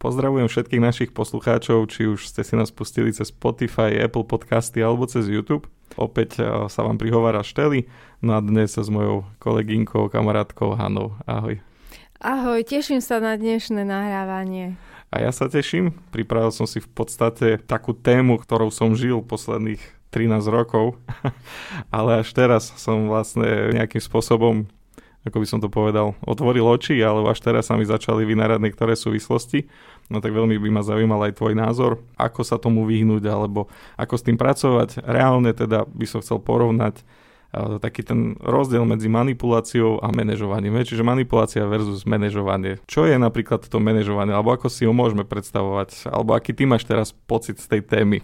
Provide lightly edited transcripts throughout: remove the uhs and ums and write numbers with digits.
Pozdravujem všetkých našich poslucháčov, či už ste si nás pustili cez Spotify, Apple Podcasty alebo cez YouTube. Opäť sa vám prihovára Šteli, no a dnes s mojou kolegynkou, kamarátkou Hanou. Ahoj. Ahoj, teším sa na dnešné nahrávanie. A ja sa teším, pripravil som si v podstate takú tému, ktorou som žil posledných 13 rokov, ale až teraz som vlastne nejakým spôsobom, ako by som to povedal, otvoril oči, ale až teraz sa mi začali vynárať niektoré súvislosti. No tak veľmi by ma zaujímal aj tvoj názor, ako sa tomu vyhnúť, alebo ako s tým pracovať. Reálne teda by som chcel porovnať taký ten rozdiel medzi manipuláciou a manažovaním. Čiže manipulácia versus manažovanie. Čo je napríklad to manažovanie, alebo ako si ho môžeme predstavovať, alebo aký ty máš teraz pocit z tej témy?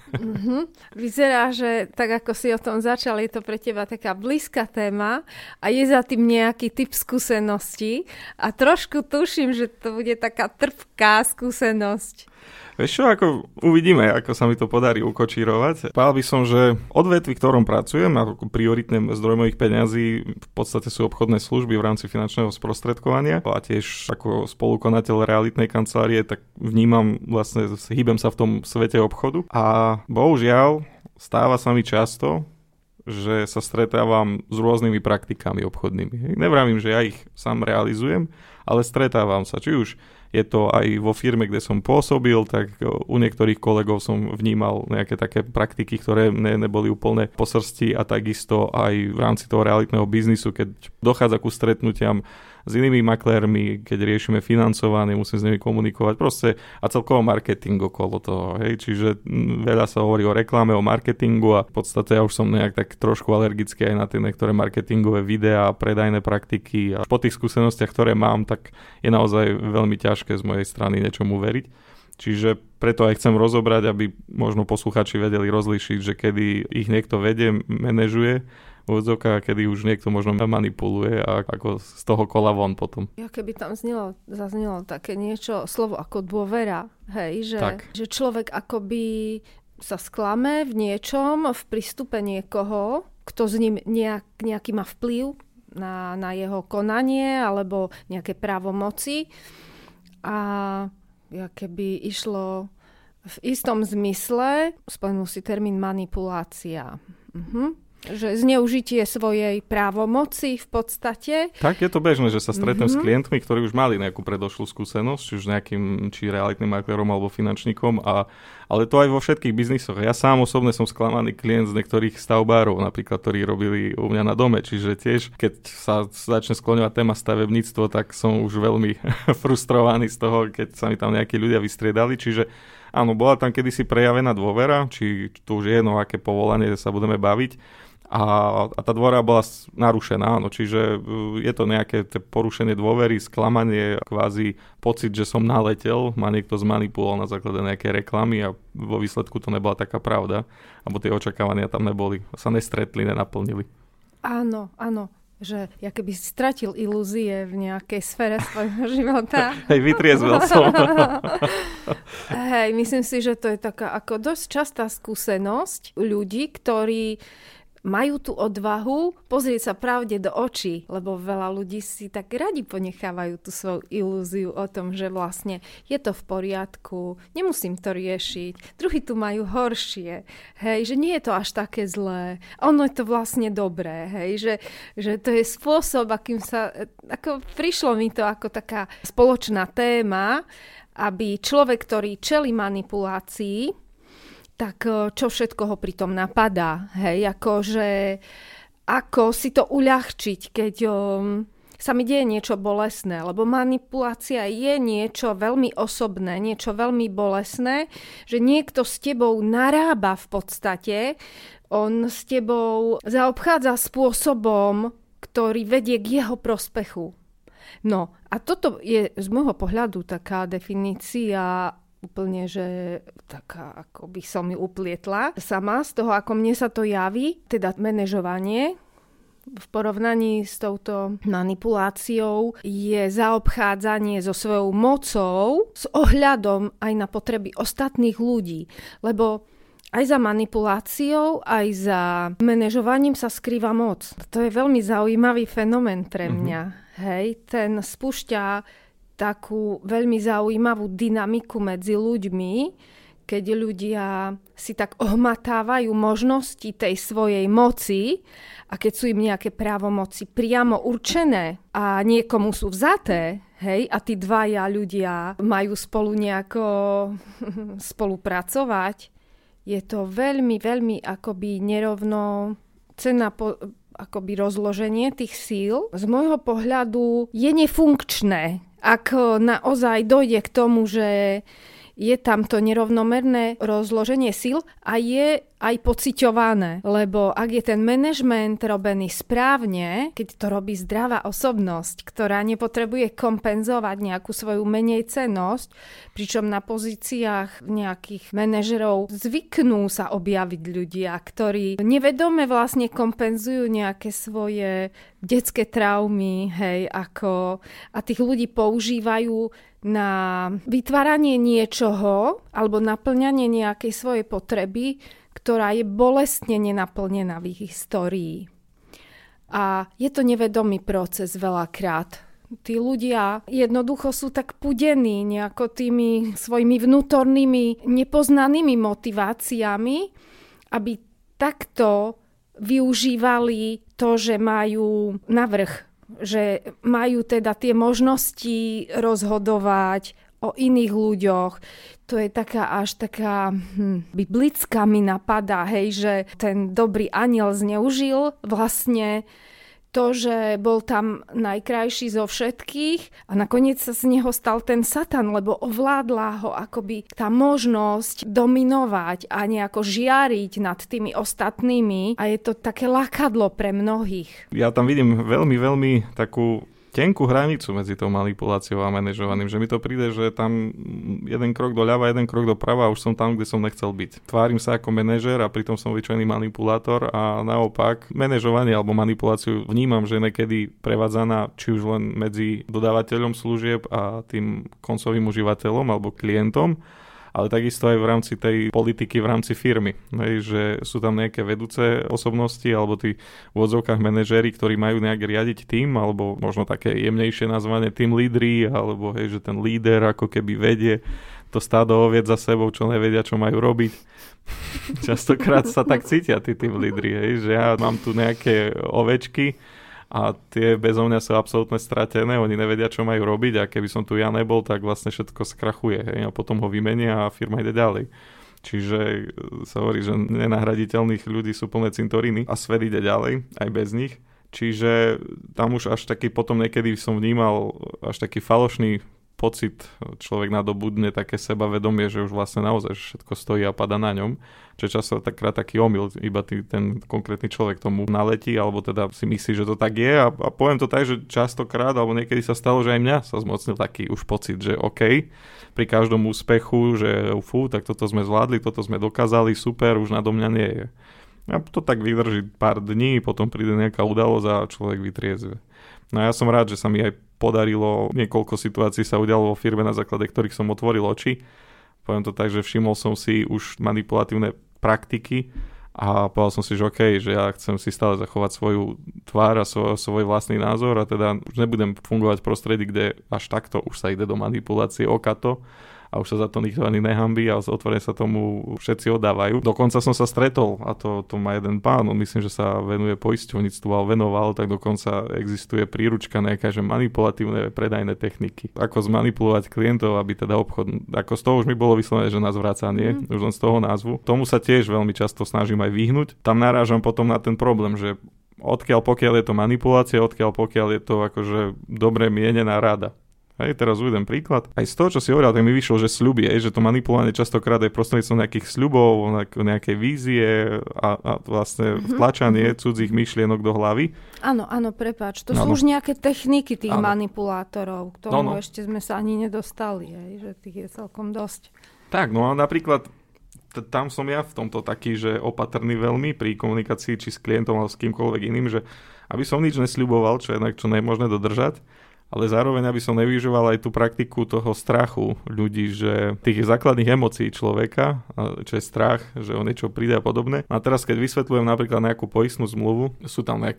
Vyzerá, že tak ako si o tom začal, je to pre teba taká blízka téma a je za tým nejaký typ skúsenosti a trošku tuším, že to bude taká trpká skúsenosť. Vieš čo, ako uvidíme, ako sa mi to podarí ukočírovať. Povedal by som, že odvetví, v ktorom pracujem, ako prioritný zdroj mojich peňazí v podstate sú obchodné služby v rámci finančného sprostredkovania a tiež ako spolukonateľ realitnej kancelárie, tak vnímam vlastne, hýbem sa v tom svete obchodu a bohužiaľ stáva sa mi často, že sa stretávam s rôznymi praktikami obchodnými. Nevravím, že ja ich sám realizujem, ale stretávam sa, či už je to aj vo firme, kde som pôsobil, tak u niektorých kolegov som vnímal nejaké také praktiky, ktoré neboli úplne po srsti a takisto aj v rámci toho realitného biznisu, keď dochádza ku stretnutiam s inými maklérmi, keď riešime financovanie, musím s nimi komunikovať proste a celkovo marketing okolo toho. Hej? Čiže veľa sa hovorí o reklame, o marketingu a v podstate ja už som nejak tak trošku alergický aj na tie niektoré marketingové videá, predajné praktiky a po tých skúsenostiach, ktoré mám, tak je naozaj veľmi ťažké z mojej strany niečomu veriť. Čiže preto aj chcem rozobrať, aby možno posluchači vedeli rozlíšiť, že kedy ich niekto vedie, manažuje a kedy už niekto možno manipuluje a ako z toho kola von potom. Ja keby tam zaznelo také niečo, slovo ako dôvera, hej, že človek akoby sa sklame v niečom, v prístupe niekoho, kto s ním nejaký má vplyv na jeho konanie alebo nejaké právomoci a ja keby išlo v istom zmysle, spomenul si termín manipulácia. Že zneužitie svojej právomoci v podstate. Tak je to bežné, že sa stretnem s klientmi, ktorí už mali nejakú predošlú skúsenosť, či už nejakým, či realitným maklérom alebo finančníkom, ale to aj vo všetkých biznisoch. Ja sám osobne som sklamaný klient z niektorých stavbárov, napríklad, ktorí robili u mňa na dome, čiže tiež, keď sa začne skloňovať téma stavebníctvo, tak som už veľmi frustrovaný z toho, keď sa mi tam nejakí ľudia vystriedali, čiže áno, bola tam kedysi prejavená dôvera, či to už je jedno, aké povolanie sa budeme baviť. A tá dôvera bola narušená, áno, čiže je to nejaké porušenie dôvery, sklamanie, kvázi pocit, že som naletel, ma niekto zmanipuloval na základe nejakej reklamy a vo výsledku to nebola taká pravda, alebo tie očakávania tam neboli, sa nestretli, nenaplnili. Áno, že ja keby si stratil ilúzie v nejakej sfére svojho života. Hej, vytriezvel som. Hej, myslím si, že to je taká ako dosť častá skúsenosť ľudí, ktorí majú tú odvahu pozrieť sa pravde do očí, lebo veľa ľudí si tak radi ponechávajú tú svoju ilúziu o tom, že vlastne je to v poriadku, nemusím to riešiť, druhí tu majú horšie, hej, že nie je to až také zlé, ono je to vlastne dobré, hej, že to je spôsob, akým sa, ako prišlo mi to ako taká spoločná téma, aby človek, ktorý čelí manipulácii, tak čo všetko ho pritom napadá, hej, akože ako si to uľahčiť, keď sa mi deje niečo bolestné, lebo manipulácia je niečo veľmi osobné, niečo veľmi bolestné, že niekto s tebou narába v podstate, on s tebou zaobchádza spôsobom, ktorý vedie k jeho prospechu. No a toto je z môjho pohľadu taká definícia úplne, že taká, ako by som ju uplietla sama z toho, ako mne sa to javí, teda manažovanie v porovnaní s touto manipuláciou je zaobchádzanie so svojou mocou s ohľadom aj na potreby ostatných ľudí, lebo aj za manipuláciou, aj za manažovaním sa skrýva moc. To je veľmi zaujímavý fenomén pre mňa. Hej, ten spúšťa takú veľmi zaujímavú dynamiku medzi ľuďmi, keď ľudia si tak ohmatávajú možnosti tej svojej moci a keď sú im nejaké právomoci priamo určené a niekomu sú vzaté, hej, a tí dvaja ľudia majú spolu nejako spolupracovať, je to veľmi, veľmi akoby nerovno cenná akoby rozloženie tých síl. Z môjho pohľadu je nefunkčné, ak naozaj dojde k tomu, že je tam to nerovnomerné rozloženie síl a je aj pociťované. Lebo ak je ten manažment robený správne, keď to robí zdravá osobnosť, ktorá nepotrebuje kompenzovať nejakú svoju menej cennosť, pričom na pozíciách nejakých manažerov zvyknú sa objaviť ľudia, ktorí nevedome vlastne kompenzujú nejaké svoje detské traumy, hej, ako a tých ľudí používajú na vytváranie niečoho alebo naplňanie nejakej svojej potreby, ktorá je bolestne nenaplnená v ich histórii. A je to nevedomý proces veľakrát. Tí ľudia jednoducho sú tak pudení nejako tými svojimi vnútornými nepoznanými motiváciami, aby takto využívali to, že majú navrch, že majú teda tie možnosti rozhodovať o iných ľuďoch. To je taká biblická mi napadá, hej, že ten dobrý anjel zneužil vlastne to, že bol tam najkrajší zo všetkých a nakoniec sa z neho stal ten Satan, lebo ovládla ho akoby tá možnosť dominovať a nejako žiariť nad tými ostatnými a je to také lákadlo pre mnohých. Ja tam vidím veľmi, veľmi takú tenkú hranicu medzi tou manipuláciou a manažovaním, že mi to príde, že tam jeden krok doľava, jeden krok doprava a už som tam, kde som nechcel byť. Tvárim sa ako manažer a pritom som obyčajný manipulátor a naopak manažovanie alebo manipuláciu vnímam, že niekedy prevádzaná či už len medzi dodávateľom služieb a tým koncovým užívateľom alebo klientom, ale takisto aj v rámci tej politiky, v rámci firmy. Hej, že sú tam nejaké vedúce osobnosti alebo tí v odzovkách manažéri, ktorí majú nejak riadiť tým, alebo možno také jemnejšie nazvanie tým lídri, alebo hej, že ten líder ako keby vedie to stádo oviec za sebou, čo nevedia, čo majú robiť. Častokrát sa tak cítia tí tým lídri, hej, že ja mám tu nejaké ovečky, a tie bezo mňa sú absolútne stratené, oni nevedia, čo majú robiť a keby som tu ja nebol, tak vlastne všetko skrachuje, hej, a potom ho vymenia a firma ide ďalej. Čiže sa hovorí, že nenahraditeľných ľudí sú plné cintoríny a svet ide ďalej, aj bez nich. Čiže tam už až taký potom niekedy som vnímal až taký falošný pocit, človek nadobudne také sebavedomie, že už vlastne naozaj všetko stojí a pada na ňom. Čo často takrát taký omyl, iba ten konkrétny človek tomu naletí, alebo teda si myslí, že to tak je a poviem to tak, že častokrát, alebo niekedy sa stalo, že aj mňa sa zmocnil taký už pocit, že OK, pri každom úspechu, že tak toto sme zvládli, toto sme dokázali, super, už nado mňa nie je. A to tak vydrží pár dní, potom príde nejaká udalosť a človek vytriezve. No ja som rád, že sa mi aj podarilo, niekoľko situácií sa udialo vo firme, na základe ktorých som otvoril oči. Poviem to tak, že všimol som si už manipulatívne praktiky a povedal som si, že OK, že ja chcem si stále zachovať svoju tvár a svoj vlastný názor a teda už nebudem fungovať v prostredí, kde až takto už sa ide do manipulácie okato a už sa za to nikto ani nehambí a otvorene sa tomu všetci oddávajú. Dokonca som sa stretol, a to má jeden pán, on myslím, že sa venuje poisťovníctvu, ale venoval, tak dokonca existuje príručka nejaká, že manipulatívne predajné techniky. Ako zmanipulovať klientov, aby teda obchod, ako z toho už mi bolo vyslovené, že na zvracanie, už len z toho názvu. Tomu sa tiež veľmi často snažím aj vyhnúť. Tam narážam potom na ten problém, že pokiaľ je to manipulácia, pokiaľ je to akože dobre mienená rada. Hej, teraz uvedem príklad. Aj z toho, čo si hovoril, tak mi vyšlo, že sľuby, že to manipulovanie častokrát je prostredníctvom nejakých sľubov, nejakej vízie a vlastne vtlačanie cudzích myšlienok do hlavy. Áno, prepáč. To sú už nejaké techniky tých manipulátorov. K tomu ešte sme sa ani nedostali, že tých je celkom dosť. Tak, no a napríklad tam som ja v tomto taký, že opatrný veľmi pri komunikácii či s klientom alebo s kýmkoľvek iným, že aby som nič nesľuboval, čo je možné dodržať, ale zároveň, aby som nevyužíval aj tú praktiku toho strachu ľudí, že tých základných emócií človeka, čo je strach, že o niečo príde a podobne. A teraz, keď vysvetľujem napríklad nejakú poistnú zmluvu, sú tam nejaké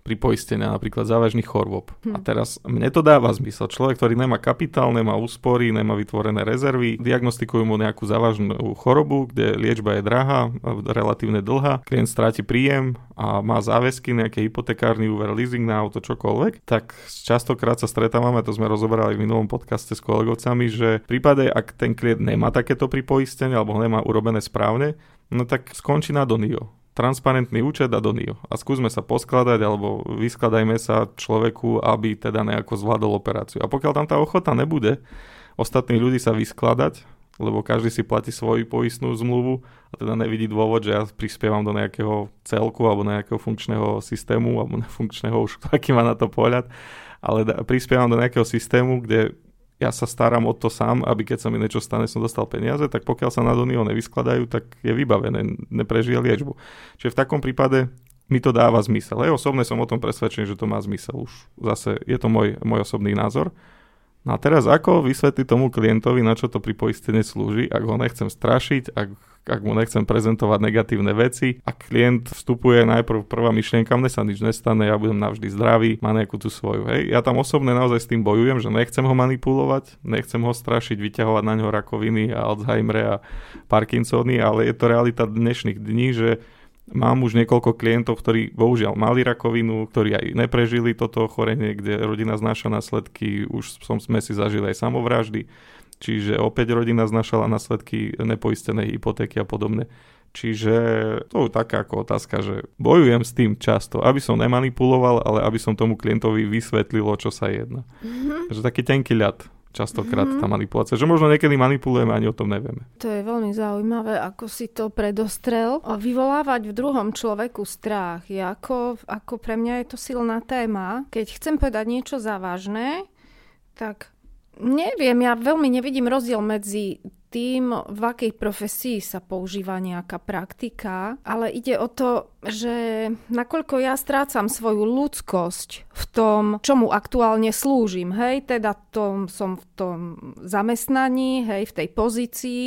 pripoistenia napríklad závažných chorôb. A teraz mne to dáva zmysel. Človek, ktorý nemá kapitál, nemá úspory, nemá vytvorené rezervy, diagnostikujú mu nejakú závažnú chorobu, kde liečba je drahá, relatívne dlhá, klient stráti príjem a má záväzky, nejaké hypotekárny úver, leasing na auto, čokoľvek, tak častokrát sa stretávame, to sme rozoberali v minulom podcaste s kolegovcami, že v prípade, ak ten klient nemá takéto pripoistenie alebo ho nemá urobené správne, no tak skončí na Donio. Transparentný účet a Donio. A skúsme sa poskladať alebo vyskladajme sa človeku, aby teda nejako zvládol operáciu. A pokiaľ tam tá ochota nebude ostatní ľudí sa vyskladať, lebo každý si platí svoju poistnú zmluvu a teda nevidí dôvod, že ja prispievam do nejakého celku alebo nejakého funkčného systému alebo funkčného, už aký má na to pohľad, ale prispievam do nejakého systému, kde ja sa starám o to sám, aby keď sa mi niečo stane, som dostal peniaze, tak pokiaľ sa na Donio nevyskladajú, tak je vybavené, neprežije liečbu. Čiže v takom prípade mi to dáva zmysel. Osobne som o tom presvedčený, že to má zmysel. Už zase je to môj osobný názor. No a teraz ako vysvetliť tomu klientovi, na čo to pripoistenie slúži, ak ho nechcem strašiť, ak mu nechcem prezentovať negatívne veci, ak klient vstupuje najprv prvá myšlienka, mne sa nič nestane, ja budem navždy zdravý, má nejakú tú svoju. Hej. Ja tam osobne naozaj s tým bojujem, že nechcem ho manipulovať, nechcem ho strašiť, vyťahovať na ňo rakoviny a Alzheimere a Parkinsony, ale je to realita dnešných dní, že mám už niekoľko klientov, ktorí bohužiaľ mali rakovinu, ktorí aj neprežili toto ochorenie, kde rodina znáša následky, už sme si zažili aj samovraždy, čiže opäť rodina znášala následky nepoistenej hypotéky a podobne. Čiže to je taká ako otázka, že bojujem s tým často, aby som nemanipuloval, ale aby som tomu klientovi vysvetlil, o čo sa jedná. Takže taký tenký ľad. Častokrát tá manipulácia. Že možno niekedy manipulujeme, ani o tom nevieme. To je veľmi zaujímavé, ako si to predostrel. Vyvolávať v druhom človeku strach. Ako pre mňa je to silná téma. Keď chcem povedať niečo závažné, tak neviem, ja veľmi nevidím rozdiel medzi tým, v akej profesii sa používa nejaká praktika, ale ide o to, že nakoľko ja strácam svoju ľudskosť v tom, čomu aktuálne slúžim, hej, teda som v tom zamestnaní, hej, v tej pozícii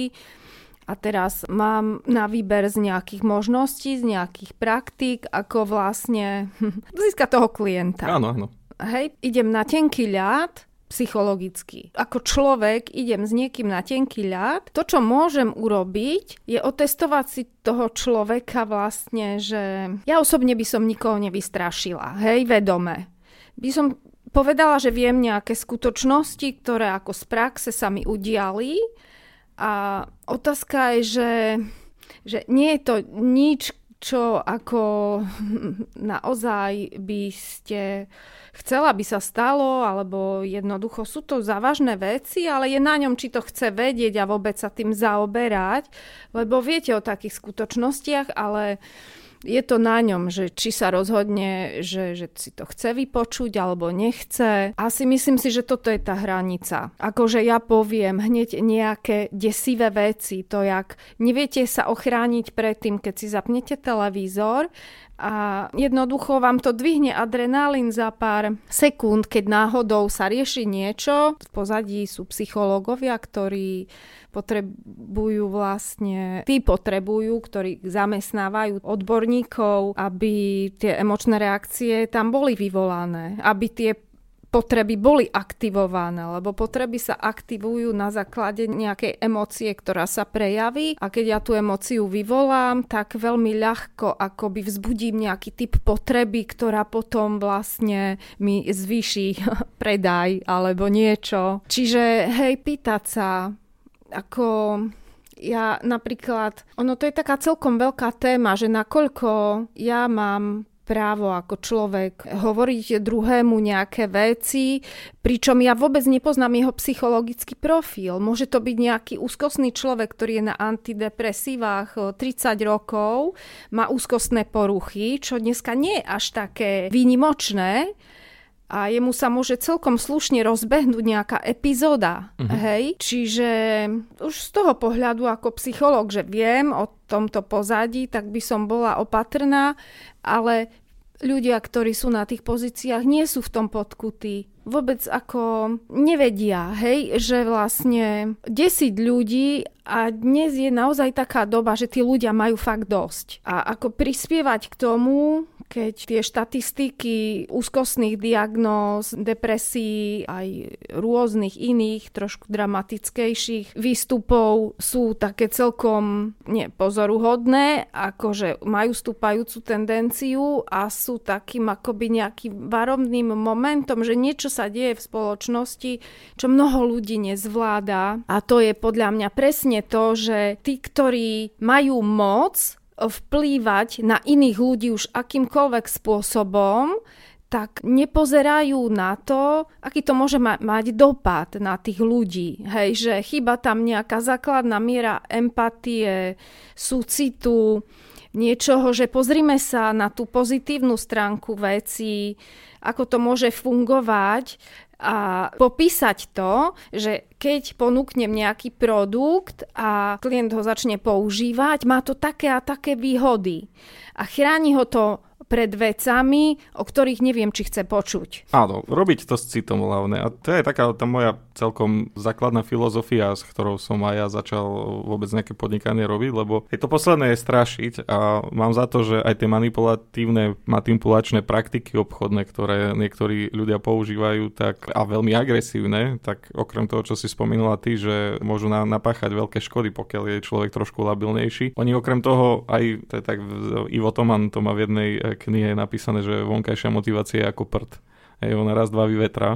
a teraz mám na výber z nejakých možností, z nejakých praktík, ako vlastne získať toho klienta. Áno, áno. Hej, idem na tenký ľad, psychologicky. Ako človek idem s niekým na tenký ľad. To, čo môžem urobiť, je otestovať si toho človeka vlastne, že ja osobne by som nikoho nevystrašila. Hej, vedome. By som povedala, že viem nejaké skutočnosti, ktoré ako z praxe sa mi udiali a otázka je, že nie je to nič, čo ako naozaj by ste chcela, by sa stalo, alebo jednoducho sú to závažné veci, ale je na ňom, či to chce vedieť a vôbec sa tým zaoberať, lebo viete o takých skutočnostiach, ale je to na ňom, že či sa rozhodne, že si to chce vypočuť alebo nechce. Asi myslím si, že toto je tá hranica. Akože ja poviem hneď nejaké desivé veci, to jak neviete sa ochrániť pred tým, keď si zapnete televízor a jednoducho vám to dvihne adrenalín za pár sekúnd, keď náhodou sa rieši niečo. V pozadí sú psychológovia, ktorí ktorí zamestnávajú odborníkov, aby tie emočné reakcie tam boli vyvolané, aby tie potreby boli aktivované, lebo potreby sa aktivujú na základe nejakej emócie, ktorá sa prejaví a keď ja tú emóciu vyvolám, tak veľmi ľahko akoby vzbudím nejaký typ potreby, ktorá potom vlastne mi zvýši predaj alebo niečo. Čiže hej, pýtať sa, ako ja napríklad, ono to je taká celkom veľká téma, že nakoľko ja mám právo ako človek hovoriť druhému nejaké veci, pričom ja vôbec nepoznám jeho psychologický profil. Môže to byť nejaký úzkostný človek, ktorý je na antidepresívach 30 rokov, má úzkostné poruchy, čo dneska nie je až také výnimočné, a jemu sa môže celkom slušne rozbehnúť nejaká epizóda. Hej? Čiže už z toho pohľadu ako psychológ, že viem o tomto pozadí, tak by som bola opatrná, ale ľudia, ktorí sú na tých pozíciách, nie sú v tom podkutí. Vôbec ako nevedia, hej, že vlastne 10 ľudí a dnes je naozaj taká doba, že tí ľudia majú fakt dosť. A ako prispievať k tomu, keď tie štatistiky úzkostných diagnóz, depresií, aj rôznych iných, trošku dramatickejších výstupov sú také celkom pozoruhodné, akože majú stúpajúcu tendenciu a sú takým akoby nejakým varovným momentom, že niečo sa deje v spoločnosti, čo mnoho ľudí nezvláda. A to je podľa mňa presne to, že tí, ktorí majú moc vplývať na iných ľudí už akýmkoľvek spôsobom, tak nepozerajú na to, aký to môže mať dopad na tých ľudí. Hej, že chýba tam nejaká základná miera empatie, súcitu, niečoho, že pozrime sa na tú pozitívnu stránku veci, ako to môže fungovať a popísať to, že keď ponúknem nejaký produkt a klient ho začne používať, má to také a také výhody a chráni ho to pred vecami, o ktorých neviem, či chce počuť. Áno, robiť to s citom hlavne. A to je taká tá moja celkom základná filozofia, s ktorou som aj ja začal vôbec nejaké podnikanie robiť, lebo to posledné je strašiť a mám za to, že aj tie manipulačné praktiky obchodné, ktoré niektorí ľudia používajú tak a veľmi agresívne, tak okrem toho, čo si spomínala ty, že môžu napáchať veľké škody, pokiaľ je človek trošku labilnejší. Oni okrem toho, aj to je tak, Ivo Toman to má v jednej knihe je napísané, že vonkajšia motivácia je ako prd. Ona raz, dva vyvetrá.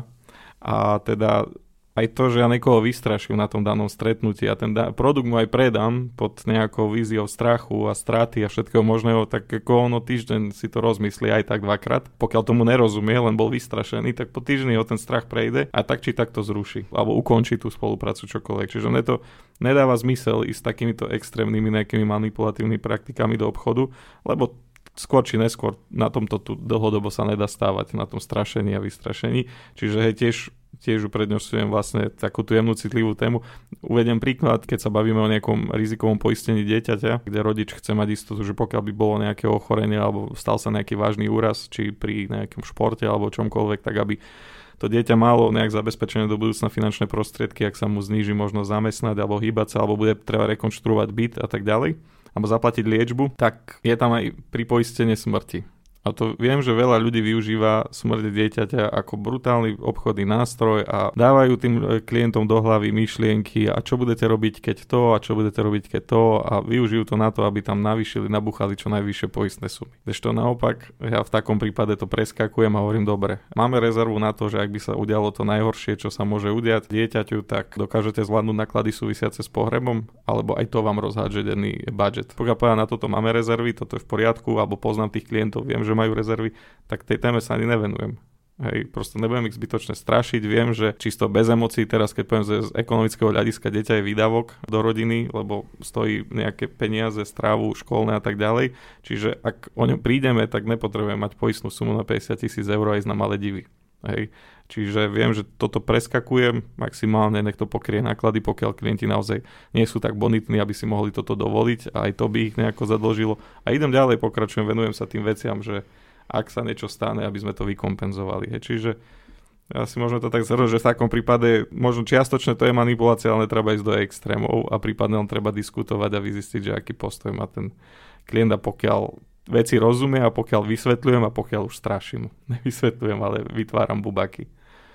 A teda aj to, že ja niekoho vystraším na tom danom stretnutí a ten produkt mu aj predám pod nejakou víziou strachu a straty a všetkého možného, tak ako ono týždeň si to rozmyslí aj tak dvakrát. Pokiaľ tomu nerozumie, len bol vystrašený, tak po týždni ho ten strach prejde a tak či tak to zruší. Alebo ukončí tú spoluprácu čokoľvek. Čiže mne to nedáva zmysel ísť s takýmito extrémnymi nejakými manipulatívnymi praktikami do obchodu, lebo skôr či neskôr na tomto tu dlhodobo sa nedá stávať, na tom strašení a vystrašení. Čiže tiež uprednostňujem vlastne takú tú jemnú citlivú tému. Uvediem príklad, keď sa bavíme o nejakom rizikovom poistení dieťaťa, kde rodič chce mať istotu, že pokiaľ by bolo nejaké ochorenie alebo stal sa nejaký vážny úraz, či pri nejakom športe alebo čomkoľvek, tak aby to dieťa malo nejak zabezpečené do budúcna finančné prostriedky, ak sa mu zníži možnosť zamestnať alebo hýbať sa, alebo bude treba rekonštruovať byt a tak ďalej, alebo zaplatiť liečbu, tak je tam aj pripoistenie smrti. A to viem, že veľa ľudí využíva smrť dieťaťa ako brutálny obchodný nástroj a dávajú tým klientom do hlavy myšlienky a čo budete robiť, keď to a čo budete robiť, keď to a využijú to na to, aby tam nabúchali čo najvyššie poistné sumy. Kdežto naopak, ja v takom prípade to preskakujem a hovorím, dobre, máme rezervu na to, že ak by sa udialo to najhoršie, čo sa môže udiať dieťaťu, tak dokážete zvládnuť náklady súvisiace s pohrebom, alebo aj to vám rozhádže denný budget. Pokiaľ povedať na toto máme rezervy, toto je v poriadku, alebo poznám tých klientov, viem, že majú rezervy, tak tej téme sa ani nevenujem. Hej, proste nebudem ich zbytočne strašiť, viem, že čisto bez emócií teraz, keď poviem, že z ekonomického hľadiska dieťa je výdavok do rodiny, lebo stojí nejaké peniaze, strávu, školné a tak ďalej, čiže ak o ňom prídeme, tak nepotrebujem mať poistnú sumu na 50 000 eur a ísť na Maledivy. Hej. Čiže viem, že toto preskakujem, maximálne nech to pokrie náklady, pokiaľ klienti naozaj nie sú tak bonitní, aby si mohli toto dovoliť a aj to by ich nejako zadlžilo. A idem ďalej, pokračujem, venujem sa tým veciam, že ak sa niečo stane, aby sme to vykompenzovali. Hej. Čiže ja si môžeme to tak zhrnúť, že v takom prípade možno čiastočne to je manipulácia, ale netreba ísť do extrémov a prípadne len treba diskutovať a vyzistiť, že aký postoj má ten klient a pokiaľ veci rozumie a pokiaľ vysvetľujem a pokiaľ už straším. Nevysvetľujem, ale vytváram bubaky.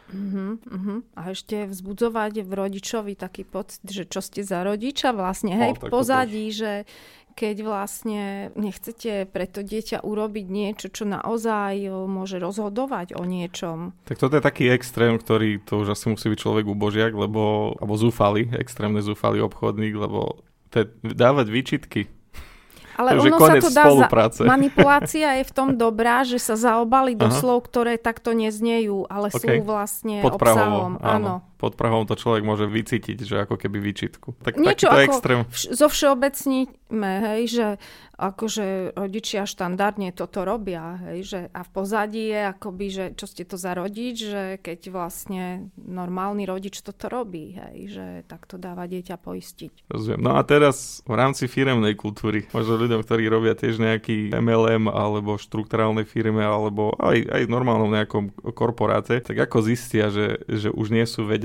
A ešte vzbudzovať v rodičovi taký pocit, že čo ste za rodiča vlastne, hej, v pozadí, že keď vlastne nechcete pre to dieťa urobiť niečo, čo naozaj môže rozhodovať o niečom. Tak toto je taký extrém, ktorý to už asi musí byť človek ubožiak, alebo zúfalý, extrémne zúfalý obchodník, lebo dávať výčitky. Ale ono sa to dá manipulácia je v tom dobrá, že sa zaobali do slov, ktoré takto neznejú, ale sú vlastne obsahom. Áno. Pod prahom to človek môže vycítiť, že ako keby výčitku. Tak niečo ako extrém. Zo všeobecníme, hej, že akože rodičia štandardne toto robia, hej, že a v pozadí je akoby, že čo ste to za rodič, že keď vlastne normálny rodič toto robí, hej, že takto dáva dieťa poistiť. Rozumiem. No a teraz v rámci firemnej kultúry, možno ľuďom, ktorí robia tiež nejaký MLM alebo štrukturálnej firme alebo aj normálnom nejakom korporáte, tak ako zistia, že už nie sú vedení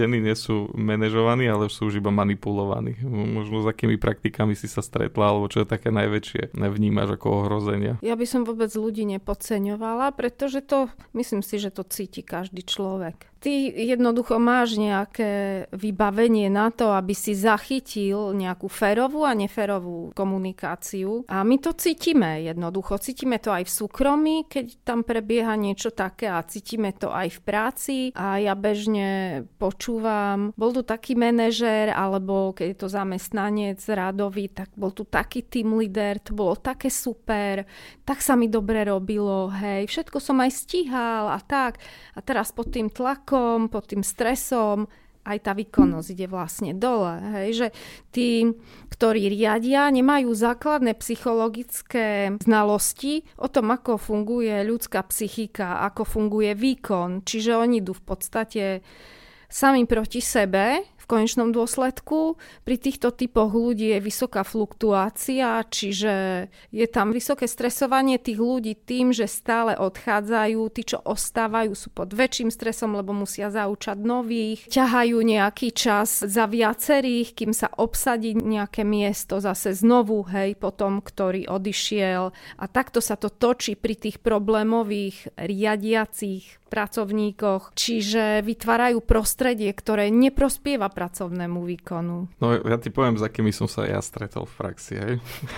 riadení, nie sú manažovaní, ale sú už iba manipulovaní. Možno s akými praktikami si sa stretla, alebo čo je také najväčšie vnímaš ako ohrozenia? Ja by som vôbec ľudí nepodceňovala, pretože to, myslím si, že to cíti každý človek. Ty jednoducho máš nejaké vybavenie na to, aby si zachytil nejakú férovú a neférovú komunikáciu. A my to cítime jednoducho. Cítime to aj v súkromí, keď tam prebieha niečo také, a cítime to aj v práci. A ja bežne počúvam, bol tu taký manažér, alebo keď je to zamestnanec radový, tak bol tu taký team leader, to bolo také super, tak sa mi dobre robilo, hej, všetko som aj stíhal a tak. A teraz pod tým tlakom, pod tým stresom, aj tá výkonnosť ide vlastne dole. Hej? Že tí, ktorí riadia, nemajú základné psychologické znalosti o tom, ako funguje ľudská psychika, ako funguje výkon. Čiže oni idú v podstate sami proti sebe. V konečnom dôsledku pri týchto typoch ľudí je vysoká fluktuácia, čiže je tam vysoké stresovanie tých ľudí tým, že stále odchádzajú, tí, čo ostávajú, sú pod väčším stresom, lebo musia zaučať nových, ťahajú nejaký čas za viacerých, kým sa obsadí nejaké miesto zase znovu, hej, potom, ktorý odišiel. A takto sa to točí pri tých problémových riadiacich pracovníkoch, čiže vytvárajú prostredie, ktoré neprospieva pracovnému výkonu. No ja ti poviem, s akými som sa ja stretol v praxi, hej.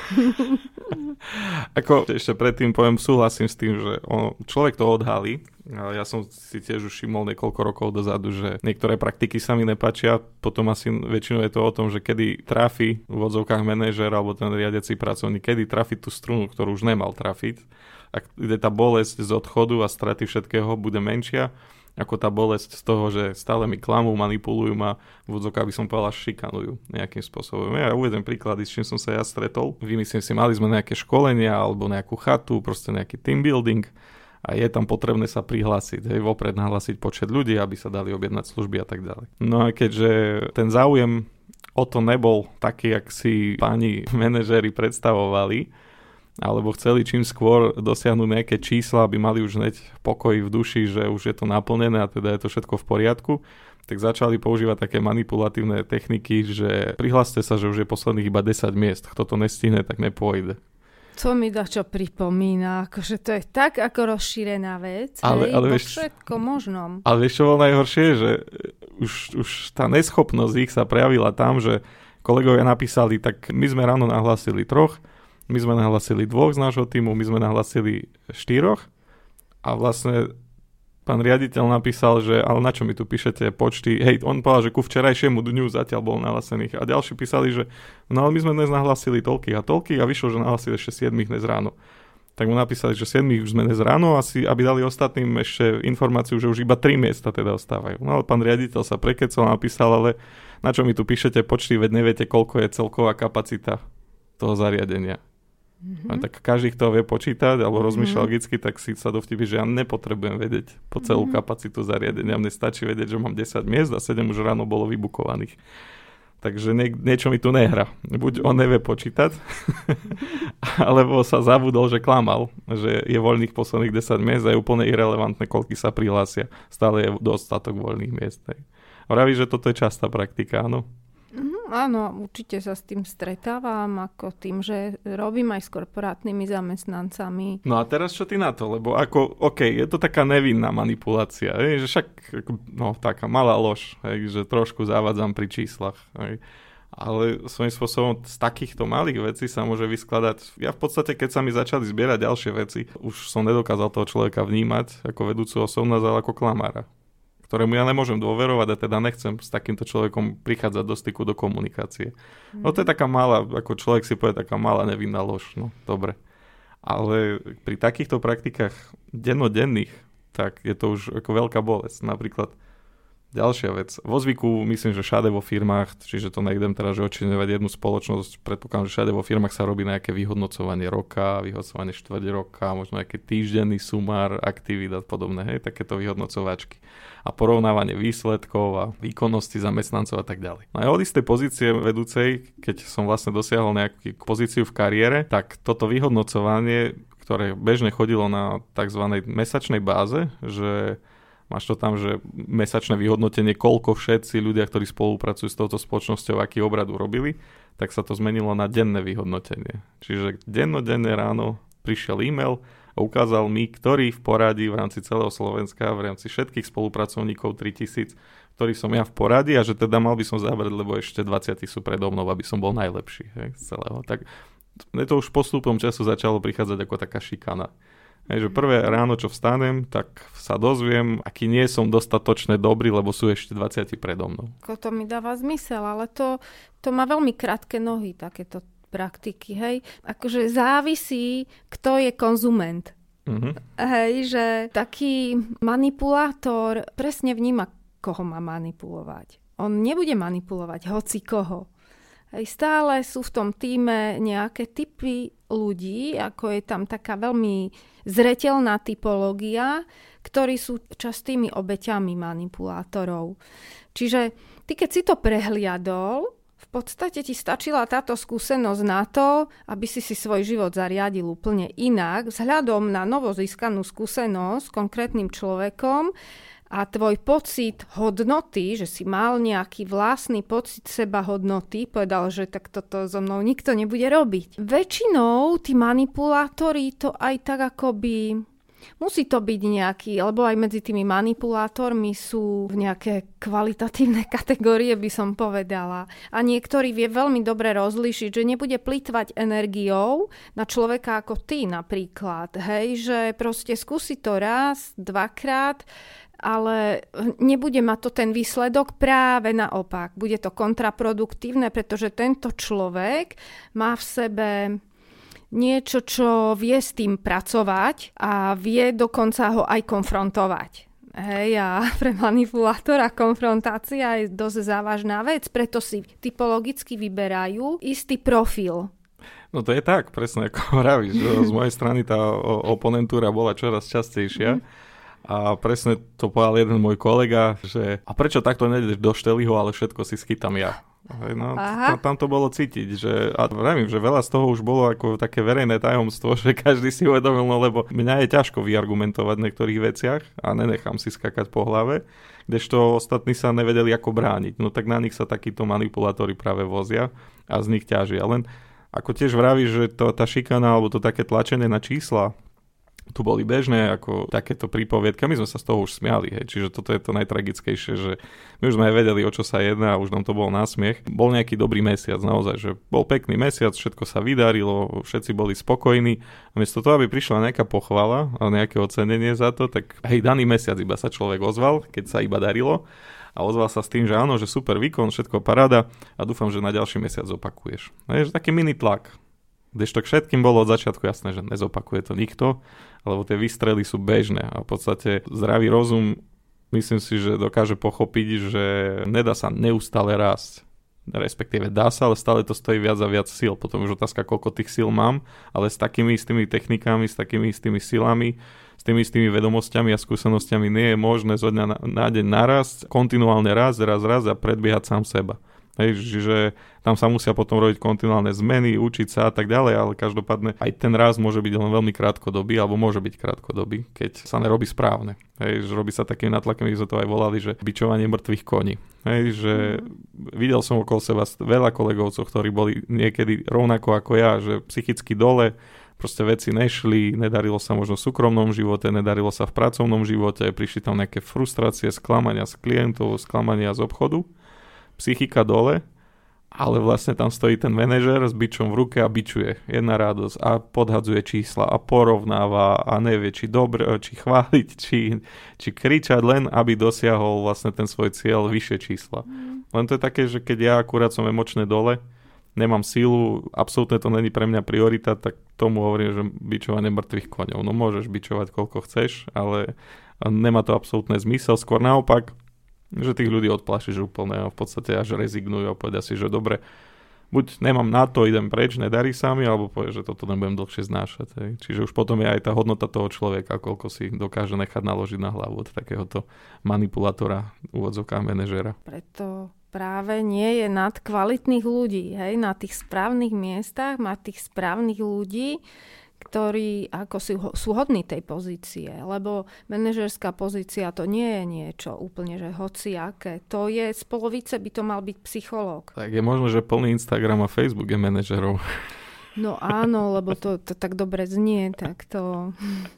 Ako ešte predtým poviem, súhlasím s tým, že človek to odhalí. Ja som si tiež už všimol niekoľko rokov dozadu, že niektoré praktiky sa mi nepáčia, potom asi väčšinou je to o tom, že kedy trafi v odzovkách manažer alebo ten riadiaci pracovník, kedy trafi tú strunu, ktorú už nemal trafiť. Ak ide tá bolesť z odchodu a straty všetkého bude menšia, ako tá bolesť z toho, že stále mi klamú, manipulujú ma, v odzokách by som povedal, šikanujú nejakým spôsobom. Ja uvedem príklady, s čím som sa ja stretol. Vymyslím si, mali sme nejaké školenia alebo nejakú chatu, proste nejaký team building a je tam potrebné sa prihlásiť, vopred nahlásiť počet ľudí, aby sa dali objednať služby a tak ďalej. No a keďže ten záujem o to nebol taký, jak si páni manažéri predstavovali, alebo chceli čím skôr dosiahnuť nejaké čísla, aby mali už hneď pokoj v duši, že už je to naplnené a teda je to všetko v poriadku, tak začali používať také manipulatívne techniky, že prihláste sa, že už je posledných iba 10 miest. Kto to nestihne, tak nepôjde. To mi čo pripomína, akože to je tak ako rozšírená vec, ale vieš, všetko možnom. Ale vieš, čo bolo najhoršie, že už tá neschopnosť ich sa prejavila tam, že kolegovia napísali, tak my sme ráno nahlásili 3, my sme nahlasili 2 z nášho týmu, my sme nahlasili 4 a vlastne pán riaditeľ napísal, že ale na čo mi tu píšete počty, hej, on povedal, že ku včerajšiemu dňu zatiaľ bol nahlasených a ďalší písali, že no ale my sme dnes nahlasili toľkých a vyšlo, že nahlasili ešte 7 dnes ráno. Tak mu napísali, že 7 už sme dnes ráno, asi aby dali ostatným ešte informáciu, že už iba 3 miesta teda ostávajú. No ale pán riaditeľ sa prekecal, napísal, ale na čo mi tu píšete počty, veď neviete, koľko je celková kapacita toho zariadenia. Mm-hmm. Tak každý, kto vie počítať alebo rozmýšľa logicky, tak si sa dovtipí, že ja nepotrebujem vedieť po celú kapacitu zariadenia. Mne stačí vedieť, že mám 10 miest a 7 už ráno bolo vybukovaných. Takže niečo mi tu nehra. Buď on nevie počítať, alebo sa zabudol, že klamal, že je voľných posledných 10 miest a je úplne irelevantné, koľky sa prihlásia. Stále je dostatok voľných miest. Vraví, že toto je častá praktika, áno? Áno, určite sa s tým stretávam, ako tým, že robím aj s korporátnymi zamestnancami. No a teraz čo ty na to? Lebo je to taká nevinná manipulácia, že však, taká malá lož, že trošku zavádzam pri číslach. Ale svojím spôsobom z takýchto malých vecí sa môže vyskladať. Ja v podstate, keď sa mi začali zbierať ďalšie veci, už som nedokázal toho človeka vnímať ako vedúcu osobnosť, ale ako klamára, ktorému ja nemôžem dôverovať a teda nechcem s takýmto človekom prichádzať do styku, do komunikácie. No to je taká malá, ako človek si povie, taká malá nevinná lož, no dobre. Ale pri takýchto praktikách dennodenných, tak je to už ako veľká bolesť. Napríklad ďalšia vec. Vo zvyku myslím, že všade vo firmách, čiže to nejdem teraz, že očiňovať jednu spoločnosť, predpokladám, že všade vo firmách sa robí nejaké vyhodnocovanie roka, vyhodnocovanie štvrť roka, možno nejaký týždenný sumár aktivít a podobné, takéto vyhodnocovačky. A porovnávanie výsledkov a výkonnosti zamestnancov a tak ďalej. No a od istej pozície vedúcej, keď som vlastne dosiahol nejakú pozíciu v kariére, tak toto vyhodnocovanie, ktoré bežne chodilo na tzv. Mesačnej báze, že Máš to tam, že mesačné vyhodnotenie, koľko všetci ľudia, ktorí spolupracujú s touto spoločnosťou, aký obrad urobili, tak sa to zmenilo na denné vyhodnotenie. Čiže dennodenne ráno prišiel e-mail a ukázal mi, ktorý v poradí v rámci celého Slovenska, v rámci všetkých spolupracovníkov 3000, ktorý som ja v poradí a že teda mal by som zabrať, lebo ešte 20 sú predo mnou, aby som bol najlepší, z celého. Tak to už postupom času začalo prichádzať ako taká šikana. Že prvé ráno, čo vstanem, tak sa dozviem, aký nie som dostatočne dobrý, lebo sú ešte 20 predo mnou. To mi dáva zmysel, ale to má veľmi krátke nohy, takéto praktiky, hej. Akože závisí, kto je konzument. Hej, že taký manipulátor presne vníma, koho má manipulovať. On nebude manipulovať hoci koho. Hej, stále sú v tom tíme nejaké typy ľudí, ako je tam taká veľmi zreteľná typológia, ktorí sú častými obeťami manipulátorov. Čiže ty, keď si to prehliadol, v podstate ti stačila táto skúsenosť na to, aby si svoj život zariadil úplne inak, vzhľadom na novozískanú skúsenosť s konkrétnym človekom a tvoj pocit hodnoty, že si mal nejaký vlastný pocit sebahodnoty, povedal, že tak toto so mnou nikto nebude robiť. Väčšinou tí manipulátori to aj tak akoby... Musí to byť nejaký, alebo aj medzi tými manipulátormi sú nejaké kvalitatívne kategórie, by som povedala. A niektorý vie veľmi dobre rozlíšiť, že nebude plytvať energiou na človeka ako ty napríklad. Hej, že proste skúsi to raz, dvakrát, ale nebude mať to ten výsledok, práve naopak. Bude to kontraproduktívne, pretože tento človek má v sebe niečo, čo vie s tým pracovať a vie dokonca ho aj konfrontovať. Hej, a pre manipulátora konfrontácia je dosť závažná vec, preto si typologicky vyberajú istý profil. No to je tak, presne ako hovoríš. Z mojej strany tá oponentúra bola čoraz častejšia. A presne to povedal jeden môj kolega, že a prečo takto nejdeš do Šteliho, ale všetko si schytám ja. No, tam to bolo cítiť, že, a vravím, že veľa z toho už bolo ako také verejné tajomstvo, že každý si uvedomil, no lebo mňa je ťažko vyargumentovať v niektorých veciach a nenechám si skakať po hlave, kdežto ostatní sa nevedeli ako brániť. No tak na nich sa takíto manipulátori práve vozia a z nich ťažia. Len ako tiež vravíš, že tá šikana alebo to také tlačenie na čísla tu boli bežné, ako takéto prípoviedky. My sme sa z toho už smiali, hej. Čiže toto je to najtragickejšie, že my už sme aj vedeli, o čo sa jedná a už nám to bol násmiech. Bol nejaký dobrý mesiac, naozaj, že bol pekný mesiac, všetko sa vydarilo, všetci boli spokojní. A miesto toho, aby prišla nejaká pochvala a nejaké ocenenie za to, tak hej, daný mesiac iba sa človek ozval, keď sa iba darilo. A ozval sa s tým, že áno, že super výkon, všetko paráda a dúfam, že na ďalší mesiac zopakuješ. Hej, že taký mini tlak. Kdežto k všetkým bolo od začiatku jasné, že nezopakuje to nikto, lebo tie výstrely sú bežné a v podstate zdravý rozum, myslím si, že dokáže pochopiť, že nedá sa neustále rásť. Respektíve dá sa, ale stále to stojí viac a viac síl. Potom už otázka, koľko tých síl mám, ale s takými istými technikami, s takými istými silami, s tými istými vedomosťami a skúsenostiami nie je možné zo dňa na deň narásť, kontinuálne raz a predbiehať sám seba. Hej, čiže tam sa musia potom robiť kontinuálne zmeny, učiť sa a tak ďalej, ale každopádne aj ten rast môže byť len veľmi krátkodobý, alebo môže byť krátkodobý, keď sa nerobí správne. Hej, že robí sa takým natlakom, my sme to aj volali, že bičovanie mŕtvych koní. Hej, že videl som okolo seba veľa kolegovcov, ktorí boli niekedy rovnako ako ja, že psychicky dole, proste veci nešli, nedarilo sa možno v súkromnom živote, nedarilo sa v pracovnom živote, prišli tam nejaké frustrácie, sklamania z klientov, sklamania z obchodu. Psychika dole, ale vlastne tam stojí ten manažer s bičom v ruke a bičuje. Jedna radosť a podhadzuje čísla a porovnáva a nevie, či chváliť, či kričať, len aby dosiahol vlastne ten svoj cieľ, vyššie čísla. Len to je také, že keď ja akurát som emočne dole, nemám sílu, absolútne to není pre mňa priorita, tak tomu hovorím, že bičovanie mŕtvych koňov. No môžeš bičovať koľko chceš, ale nemá to absolútne zmysel. Skôr naopak, že tých ľudí odplašíš úplne a v podstate až rezignujú a povedia si, že dobre, buď nemám na to, idem preč, nedarí sa mi, alebo povie, že toto nebudem dlhšie znášať. Hej. Čiže už potom je aj tá hodnota toho človeka, koľko si dokáže nechať naložiť na hlavu od takéhoto manipulátora, úvodzovka manažera. Preto práve nie je nad kvalitných ľudí, hej, na tých správnych miestach, má tých správnych ľudí, ktorí ako sú hodní tej pozície, lebo manažerská pozícia to nie je niečo úplne, že hociaké. To je, z polovice by to mal byť psychológ. Tak je možno, že plný Instagram a Facebook je manažerov. No áno, lebo to tak dobre znie, tak to...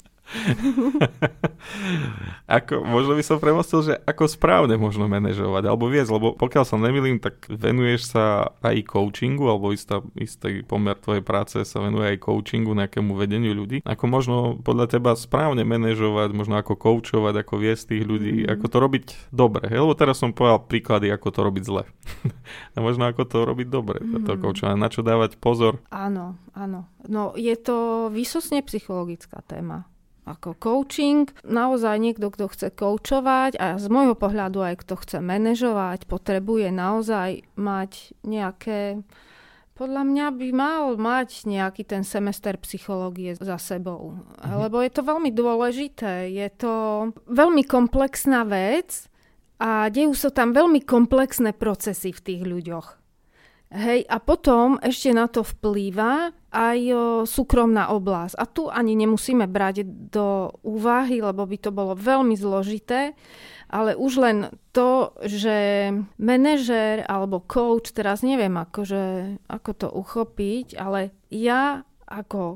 Možno by som premostil, že ako správne možno manažovať alebo viesť, lebo pokiaľ sa nemýlim, tak venuješ sa aj coachingu, alebo istý pomer tvojej práce sa venuje aj coachingu, nejakému vedeniu ľudí. Ako možno podľa teba správne manažovať, možno ako coachovať, ako viesť tých ľudí, ako to robiť dobre. Lebo teraz som povedal príklady, ako to robiť zle. A možno ako to robiť dobre, to coachovanie, na čo dávať pozor. Áno. No je to výsostne psychologická téma. Ako coaching, naozaj niekto, kto chce coachovať a z môjho pohľadu aj kto chce manažovať, potrebuje naozaj mať nejaké, podľa mňa by mal mať nejaký ten semester psychológie za sebou. Lebo je to veľmi dôležité, je to veľmi komplexná vec a dejú sa tam veľmi komplexné procesy v tých ľuďoch. Hej, a potom ešte na to vplýva aj súkromná oblasť. A tu ani nemusíme brať do úvahy, lebo by to bolo veľmi zložité, ale už len to, že manažér alebo coach, teraz neviem ako to uchopiť, ale ja ako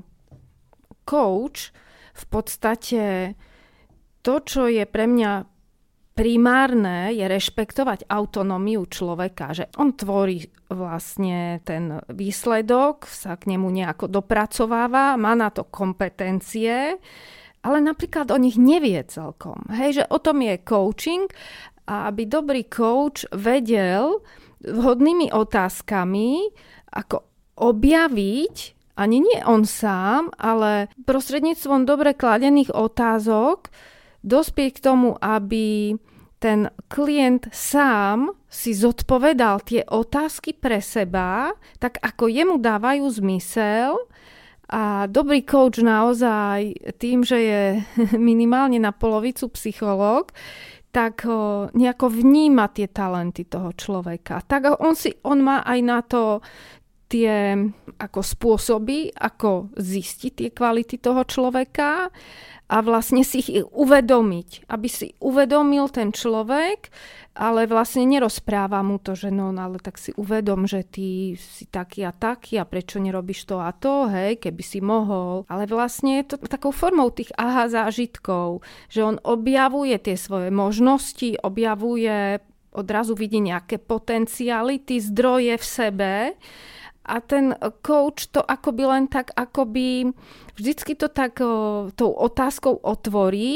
coach v podstate to, čo je pre mňa primárne, je rešpektovať autonómiu človeka, že on tvorí vlastne ten výsledok, sa k nemu nejako dopracováva, má na to kompetencie, ale napríklad o nich nevie celkom. Hej, že o tom je coaching a aby dobrý coach vedel vhodnými otázkami, ako objaviť, ani nie on sám, ale prostredníctvom dobre kladených otázok dospieť k tomu, aby ten klient sám si zodpovedal tie otázky pre seba, tak ako jemu dávajú zmysel. A dobrý coach naozaj tým, že je minimálne na polovicu psychológ, tak nejako vníma tie talenty toho človeka. Tak on má aj na to tie ako spôsoby, ako zistiť tie kvality toho človeka a vlastne si ich uvedomiť. Aby si uvedomil ten človek, ale vlastne nerozpráva mu to, že no, ale tak si uvedom, že ty si taký a prečo nerobíš to a to, hej, keby si mohol. Ale vlastne je to takou formou tých aha zážitkov, že on objavuje tie svoje možnosti, odrazu vidí nejaké potenciality, zdroje v sebe. A ten coach to akoby len tak, akoby vždycky to tak tou otázkou otvorí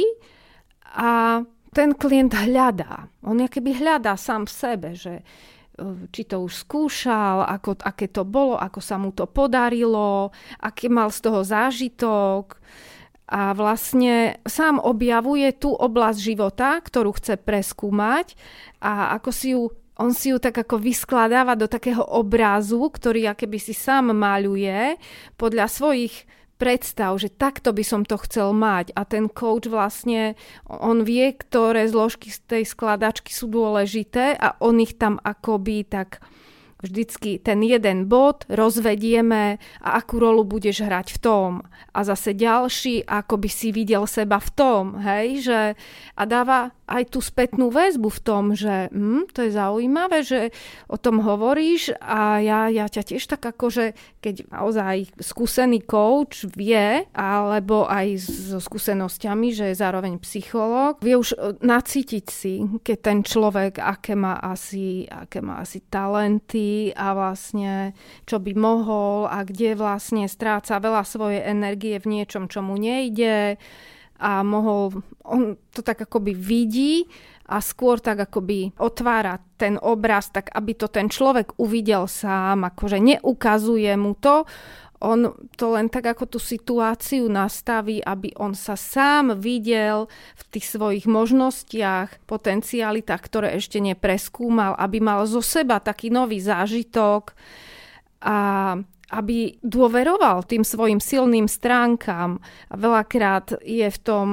a ten klient hľadá. On akoby hľadá sám v sebe, že či to už skúšal, aké to bolo, ako sa mu to podarilo, aký mal z toho zážitok. A vlastne sám objavuje tú oblasť života, ktorú chce preskúmať a on si ju tak ako vyskladáva do takého obrazu, ktorý akoby si sám maľuje podľa svojich predstav, že takto by som to chcel mať. A ten coach vlastne, on vie, ktoré zložky z tej skladačky sú dôležité a on ich tam akoby tak vždycky ten jeden bod rozvedieme a akú rolu budeš hrať v tom. A zase ďalší, ako by si videl seba v tom, hej, že a dáva aj tú spätnú väzbu v tom, že to je zaujímavé, že o tom hovoríš a ja ťa tiež tak akože, keď naozaj skúsený coach vie, alebo aj so skúsenosťami, že je zároveň psychológ, vie už nacítiť si, keď ten človek, aké má asi talenty a vlastne čo by mohol a kde vlastne stráca veľa svojej energie v niečom, čo mu nejde. A on to tak akoby vidí a skôr tak akoby otvára ten obraz, tak aby to ten človek uvidel sám, akože neukazuje mu to, on to len tak ako tú situáciu nastaví, aby on sa sám videl v tých svojich možnostiach, potencialitách, ktoré ešte nepreskúmal, aby mal zo seba taký nový zážitok a aby dôveroval tým svojim silným stránkam. A veľakrát je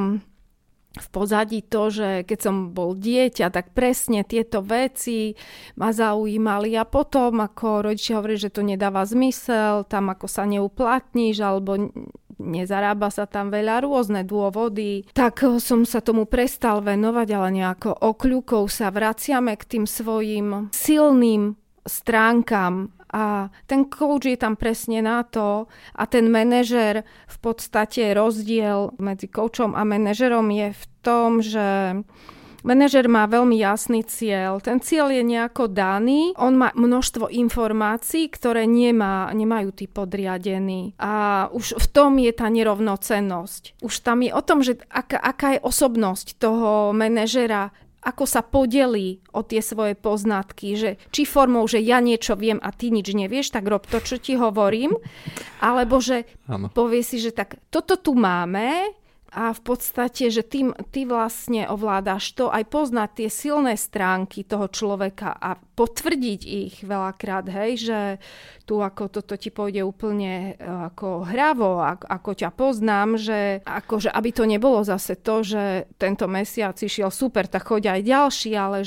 v pozadí to, že keď som bol dieťa, tak presne tieto veci ma zaujímali a potom ako rodičia hovorí, že to nedáva zmysel, tam ako sa neuplatníš alebo nezarába sa tam veľa, rôzne dôvody. Tak som sa tomu prestal venovať, ale nejako okľukov sa vraciame k tým svojim silným stránkam a ten coach je tam presne na to a ten manažer v podstate rozdiel medzi coachom a manažerom je v tom, že manažer má veľmi jasný cieľ. Ten cieľ je nejako daný, on má množstvo informácií, ktoré nemajú tí podriadení. A už v tom je tá nerovnocennosť. Už tam je o tom, že aká je osobnosť toho manažera, ako sa podelí o tie svoje poznatky, že či formou, že ja niečo viem a ty nič nevieš, tak rob to, čo ti hovorím, alebo že povie si, že tak toto tu máme a v podstate, že ty vlastne ovládaš to, aj poznať tie silné stránky toho človeka a potvrdiť ich veľakrát, hej, že tu ako toto ti pôjde úplne ako hravo, ako ťa poznám, že akože aby to nebolo zase to, že tento mesiac išiel super, tak choď aj ďalší, ale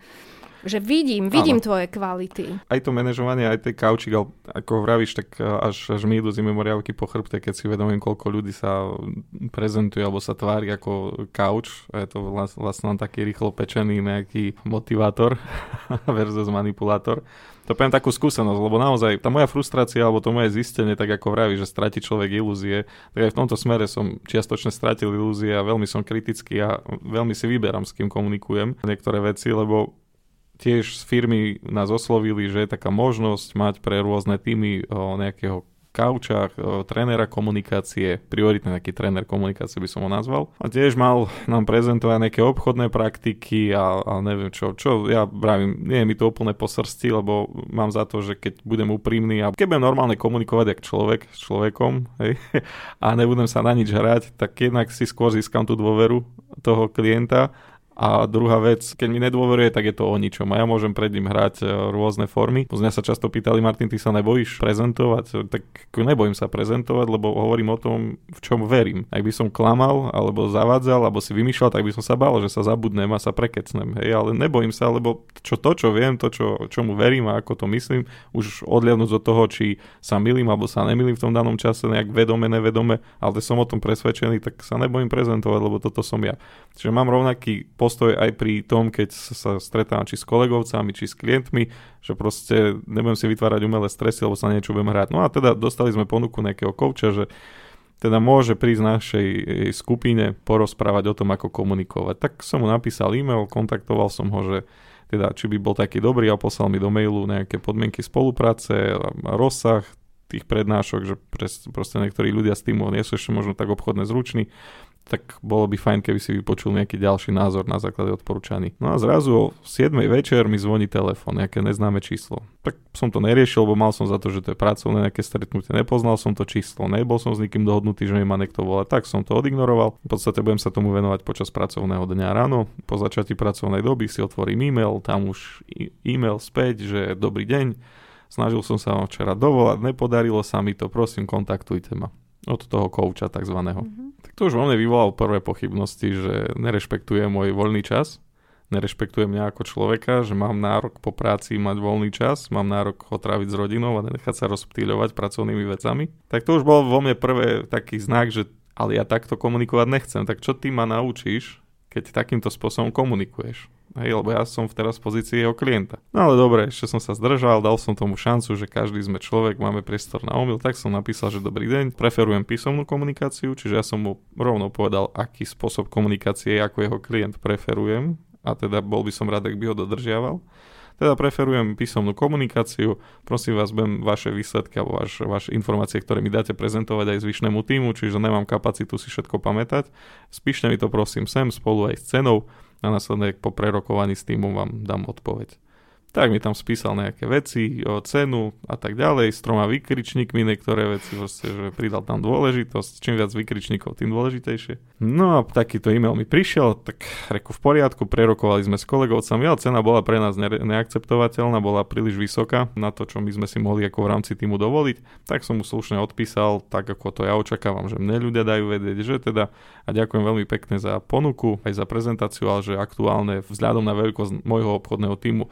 že vidím tvoje kvality. Aj to manažovanie, aj tej kaučík, ako vravíš, tak až mi idú zimomoriavky po chrbte, keď si vedomím, koľko ľudí sa prezentuje alebo sa tvári ako kauč. Je to vlastne len taký rýchlo pečený nejaký motivátor versus manipulátor. To poviem takú skúsenosť, lebo naozaj tá moja frustrácia alebo to moje zistenie, tak ako vravíš, že stratí človek ilúzie, tak aj v tomto smere som čiastočne stratil ilúzie a veľmi som kritický a veľmi si vyberám, s kým komunikujem niektoré veci, lebo tiež z firmy nás oslovili, že je taká možnosť mať pre rôzne týmy nejakého kauča, trénera komunikácie, prioritne nejaký tréner komunikácie by som ho nazval. A tiež mal nám prezentovať nejaké obchodné praktiky a neviem čo ja vravím, nie je mi to úplne po srsti, lebo mám za to, že keď budem úprimný a keď budem normálne komunikovať jak človek s človekom, hej, a nebudem sa na nič hrať, tak jednak si skôr získam tú dôveru toho klienta. A druhá vec, keď mi nedôveruje, tak je to o ničom. A ja môžem pred ním hrať rôzne formy. Mňa sa často pýtali, Martin, ty sa nebojíš prezentovať? Tak nebojím sa prezentovať, lebo hovorím o tom, v čom verím. Ak by som klamal, alebo zavádzal, alebo si vymýšľal, tak by som sa bál, že sa zabudnem a sa prekecnem. Hej, ale nebojím sa, lebo čo viem, čomu verím a ako to myslím, už odliadnúť od toho, či sa milím, alebo sa nemilím v tom danom čase, nejak vedome, nevedome, ale som o tom presvedčený, tak sa nebojím prezentovať, lebo toto som ja. Čiže mám rovnaký postoj aj pri tom, keď sa stretávam či s kolegovcami, či s klientmi, že proste nebudem si vytvárať umelé stresy, lebo sa niečo budem hrať. No a teda dostali sme ponuku nejakého kouča, že teda môže prísť našej skupine porozprávať o tom, ako komunikovať. Tak som mu napísal e-mail, kontaktoval som ho, že teda či by bol taký dobrý a poslal mi do mailu nejaké podmienky spolupráce a rozsah tých prednášok, že proste niektorí ľudia z týmu nie sú ešte možno tak obchodne zruční, tak bolo by fajn, keby si vypočul nejaký ďalší názor na základe odporúčaní. No a zrazu o 7 večer mi zvoní telefón, nejaké neznáme číslo. Tak som to neriešil, lebo mal som za to, že to je pracovné nejaké stretnutie. Nepoznal som to číslo, nebol som s nikým dohodnutý, že mi má niekto volať, tak som to odignoroval. V podstate budem sa tomu venovať počas pracovného dňa ráno. Po začatí pracovnej doby si otvorím e-mail, tam už e-mail späť, že dobrý deň. Snažil som sa včera dovolať, nepodarilo sa mi to, prosím, kontaktujte ma. Od toho kouča takzvaného. Tak to už vo mne vyvolalo prvé pochybnosti, že nerešpektuje môj voľný čas, nerešpektuje mňa ako človeka, že mám nárok po práci mať voľný čas, mám nárok ho tráviť s rodinou a nechať sa rozptýľovať pracovnými vecami. Tak to už bol vo mne prvé taký znak, že ale ja takto komunikovať nechcem. Tak čo ty ma naučíš, keď takýmto spôsobom komunikuješ? Hej, lebo ja som teraz v pozícii jeho klienta. No ale dobre, ešte som sa zdržal, dal som tomu šancu, že každý sme človek, máme priestor na omyl, tak som napísal, že dobrý deň, preferujem písomnú komunikáciu, čiže ja som mu rovno povedal, aký spôsob komunikácie ako jeho klient preferujem a teda bol by som rád, ak by ho dodržiaval. Teda preferujem písomnú komunikáciu, prosím vás, budem vaše výsledky alebo vaše informácie, ktoré mi dáte prezentovať aj zvyšnému týmu, čiže nemám kapacitu si všetko pamätať. Spíšte mi to prosím sem spolu aj s cenou a následne po prerokovaní s týmom vám dám odpoveď. Tak mi tam spísal nejaké veci, o cenu a tak ďalej, s 3 výkričníkmi, niektoré veci, proste, že pridal tam dôležitosť, čím viac výkričníkov, tým dôležitejšie. No a takýto e-mail mi prišiel, tak reku v poriadku, prerokovali sme s kolegovcami, ale cena bola pre nás neakceptovateľná, bola príliš vysoká na to, čo my sme si mohli ako v rámci týmu dovoliť, tak som mu slušne odpísal, tak ako to ja očakávam, že mne ľudia dajú vedieť, že teda a ďakujem veľmi pekne za ponuku, aj za prezentáciu, ale že aktuálne vzhľadom na veľkosť môjho obchodného týmu si to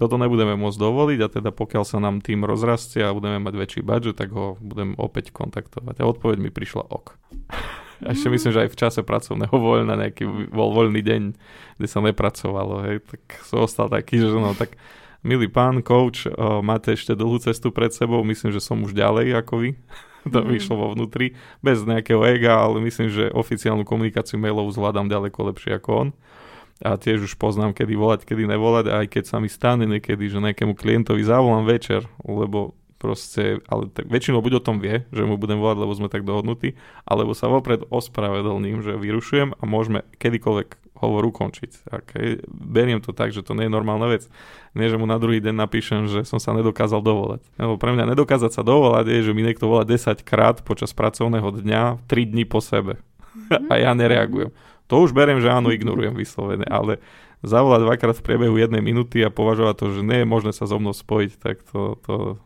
toto nebudeme môcť dovoliť a teda pokiaľ sa nám tým rozrastie a budeme mať väčší budget, tak ho budem opäť kontaktovať. A odpoveď mi prišla ok. A ešte myslím, že aj v čase pracovného voľna nejaký voľný deň, kde sa nepracovalo, hej, tak som ostal taký, že no tak milý pán, coach, máte ešte dlhú cestu pred sebou, myslím, že som už ďalej ako vy. To vyšlo vo vnútri, bez nejakého ega, ale myslím, že oficiálnu komunikáciu mailov zvládam ďaleko lepšie ako on. A tiež už poznám, kedy volať, kedy nevolať, aj keď sa mi stane niekedy, že nejakému klientovi zavolám večer, lebo proste, ale tak väčšinou buď o tom vie, že mu budem volať, lebo sme tak dohodnutí, alebo sa vopred ospravedlním, že vyrušujem a môžeme kedykoľvek hovor ukončiť. Okay. Beriem to tak, že to nie je normálna vec. Nie, že mu na druhý deň napíšem, že som sa nedokázal dovolať. Lebo pre mňa nedokázať sa dovolať je, že mi niekto volá 10 krát počas pracovného dňa 3 dní po sebe. A ja nereagujem. To už beriem, že áno, ignorujem vyslovene, ale zavolať 2-krát v priebehu 1 minúty a považovať to, že nie je možné sa so mnou spojiť, tak to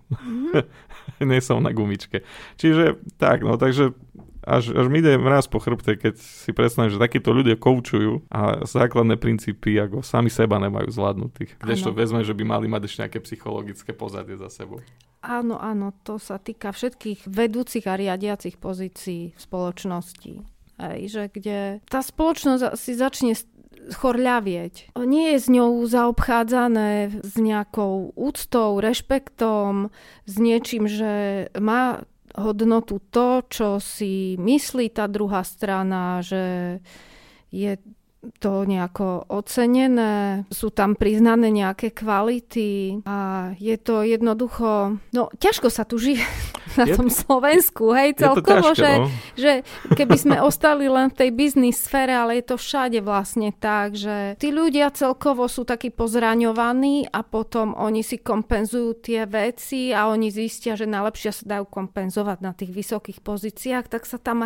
nie som na gumičke. Čiže tak, no takže až mi ide mráz po chrbte, keď si predstavím, že takíto ľudia koučujú a základné princípy ako sami seba nemajú zvládnutých. Kdežto vezme, že by mali mať ešte nejaké psychologické pozadie za sebou. Áno, to sa týka všetkých vedúcich a riadiacich pozícií v spoločnosti. Že kde tá spoločnosť si začne chorľavieť. Nie je s ňou zaobchádzané s nejakou úctou, rešpektom, s niečím, že má hodnotu to, čo si myslí tá druhá strana, že je to nejako ocenené, sú tam priznané nejaké kvality a je to jednoducho, no ťažko sa tu žije na tom Slovensku, hej, celkovo, že keby sme ostali len v tej biznis sfére, ale je to všade vlastne tak, že tí ľudia celkovo sú takí pozraňovaní a potom oni si kompenzujú tie veci a oni zistia, že najlepšie sa dajú kompenzovať na tých vysokých pozíciách, tak sa tam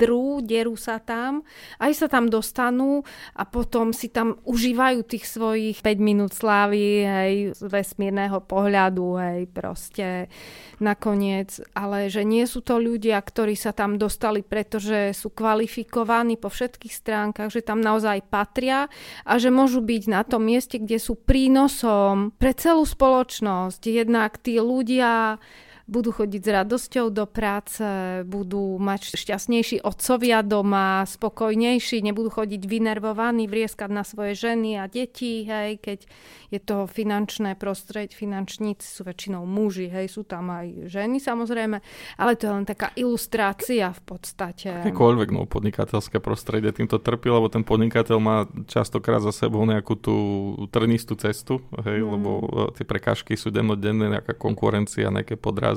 derú sa tam, aj sa tam dostanú a potom si tam užívajú tých svojich 5 minút slávy, hej, z vesmírneho pohľadu, hej, proste nakoniec. Ale že nie sú to ľudia, ktorí sa tam dostali, pretože sú kvalifikovaní po všetkých stránkach, že tam naozaj patria a že môžu byť na tom mieste, kde sú prínosom pre celú spoločnosť. Jednak tí ľudia budú chodiť s radosťou do práce, budú mať šťastnejší otcovia doma, spokojnejší, nebudú chodiť vynervovaní, vrieskať na svoje ženy a deti, hej, keď je to finančné prostredie, finančníci sú väčšinou muži, hej, sú tam aj ženy samozrejme, ale to je len taká ilustrácia v podstate. Akékoľvek, no, podnikateľské prostredie týmto trpí, lebo ten podnikateľ má častokrát za sebou nejakú tú trnistú cestu, hej, lebo tie prekážky sú dennodenné, nejaká konkurencia, nejaké podrazy.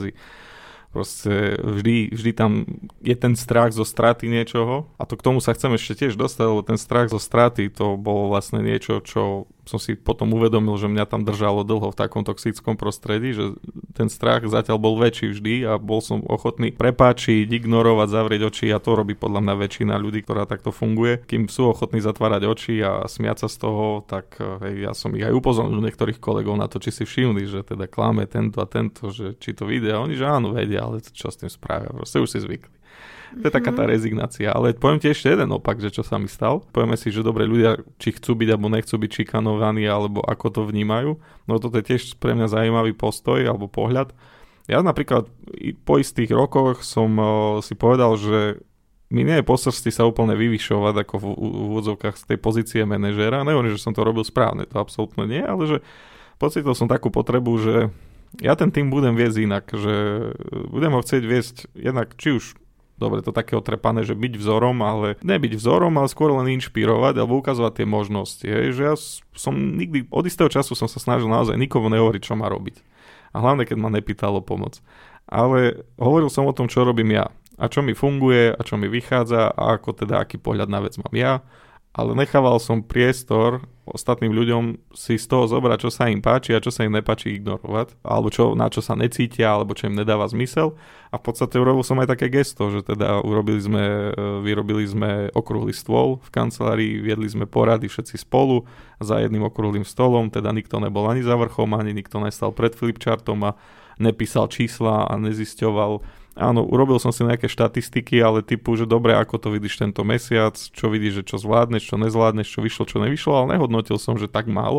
Proste vždy tam je ten strach zo straty niečoho a to k tomu sa chcem ešte tiež dostať, lebo ten strach zo straty to bolo vlastne niečo, čo som si potom uvedomil, že mňa tam držalo dlho v takom toxickom prostredí, že ten strach zatiaľ bol väčší vždy a bol som ochotný prepáčiť, ignorovať, zavrieť oči a to robí podľa mňa väčšina ľudí, ktorá takto funguje. Kým sú ochotní zatvárať oči a smiať sa z toho, tak hej, ja som ich aj upozornil niektorých kolegov na to, či si všimli, že teda klame tento a tento, že či to vidia. Oni že áno, vedia, ale čo s tým spravia, proste už si zvykli. To je taká tá rezignácia. Ale poviem ti ešte jeden opak, že čo sa mi stal. Povieme si, že dobre ľudia, či chcú byť alebo nechcú byť šikanovaní, alebo ako to vnímajú. No toto je tiež pre mňa zaujímavý postoj alebo pohľad. Ja napríklad po istých rokoch som si povedal, že mi nie je po srsti sa úplne vyvyšovať ako v úvodzovkách z tej pozície manažéra. Nehovorím, že som to robil správne, to absolútne nie, ale že pocitil som takú potrebu, že ja ten tým budem viesť inak, že budem ho chcieť viesť jednak, či už dobre, to také otrepané, že byť vzorom, ale nebyť vzorom, ale skôr len inšpirovať alebo ukazovať tie možnosti. Hej. Že ja som nikdy, od istého času som sa snažil naozaj nikomu nehovoriť, čo má robiť. A hlavne, keď ma nepýtalo pomoc. Ale hovoril som o tom, čo robím ja. A čo mi funguje, a čo mi vychádza, a ako teda, aký pohľad na vec mám ja. Ale nechával som priestor ostatným ľuďom si z toho zobrať, čo sa im páči a čo sa im nepáči ignorovať, alebo na čo sa necítia, alebo čo im nedáva zmysel. A v podstate urobil som aj také gesto, že teda vyrobili sme okrúhly stôl v kancelárii, viedli sme porady všetci spolu za jedným okrúhlym stolom, teda nikto nebol ani za vrchom, ani nikto nestal pred flipchartom a nepísal čísla a nezisťoval. Áno, urobil som si nejaké štatistiky, ale typu, že dobre, ako to vidíš tento mesiac, čo vidíš, že čo zvládneš, čo nezvládneš, čo vyšlo, čo nevyšlo, ale nehodnotil som, že tak málo.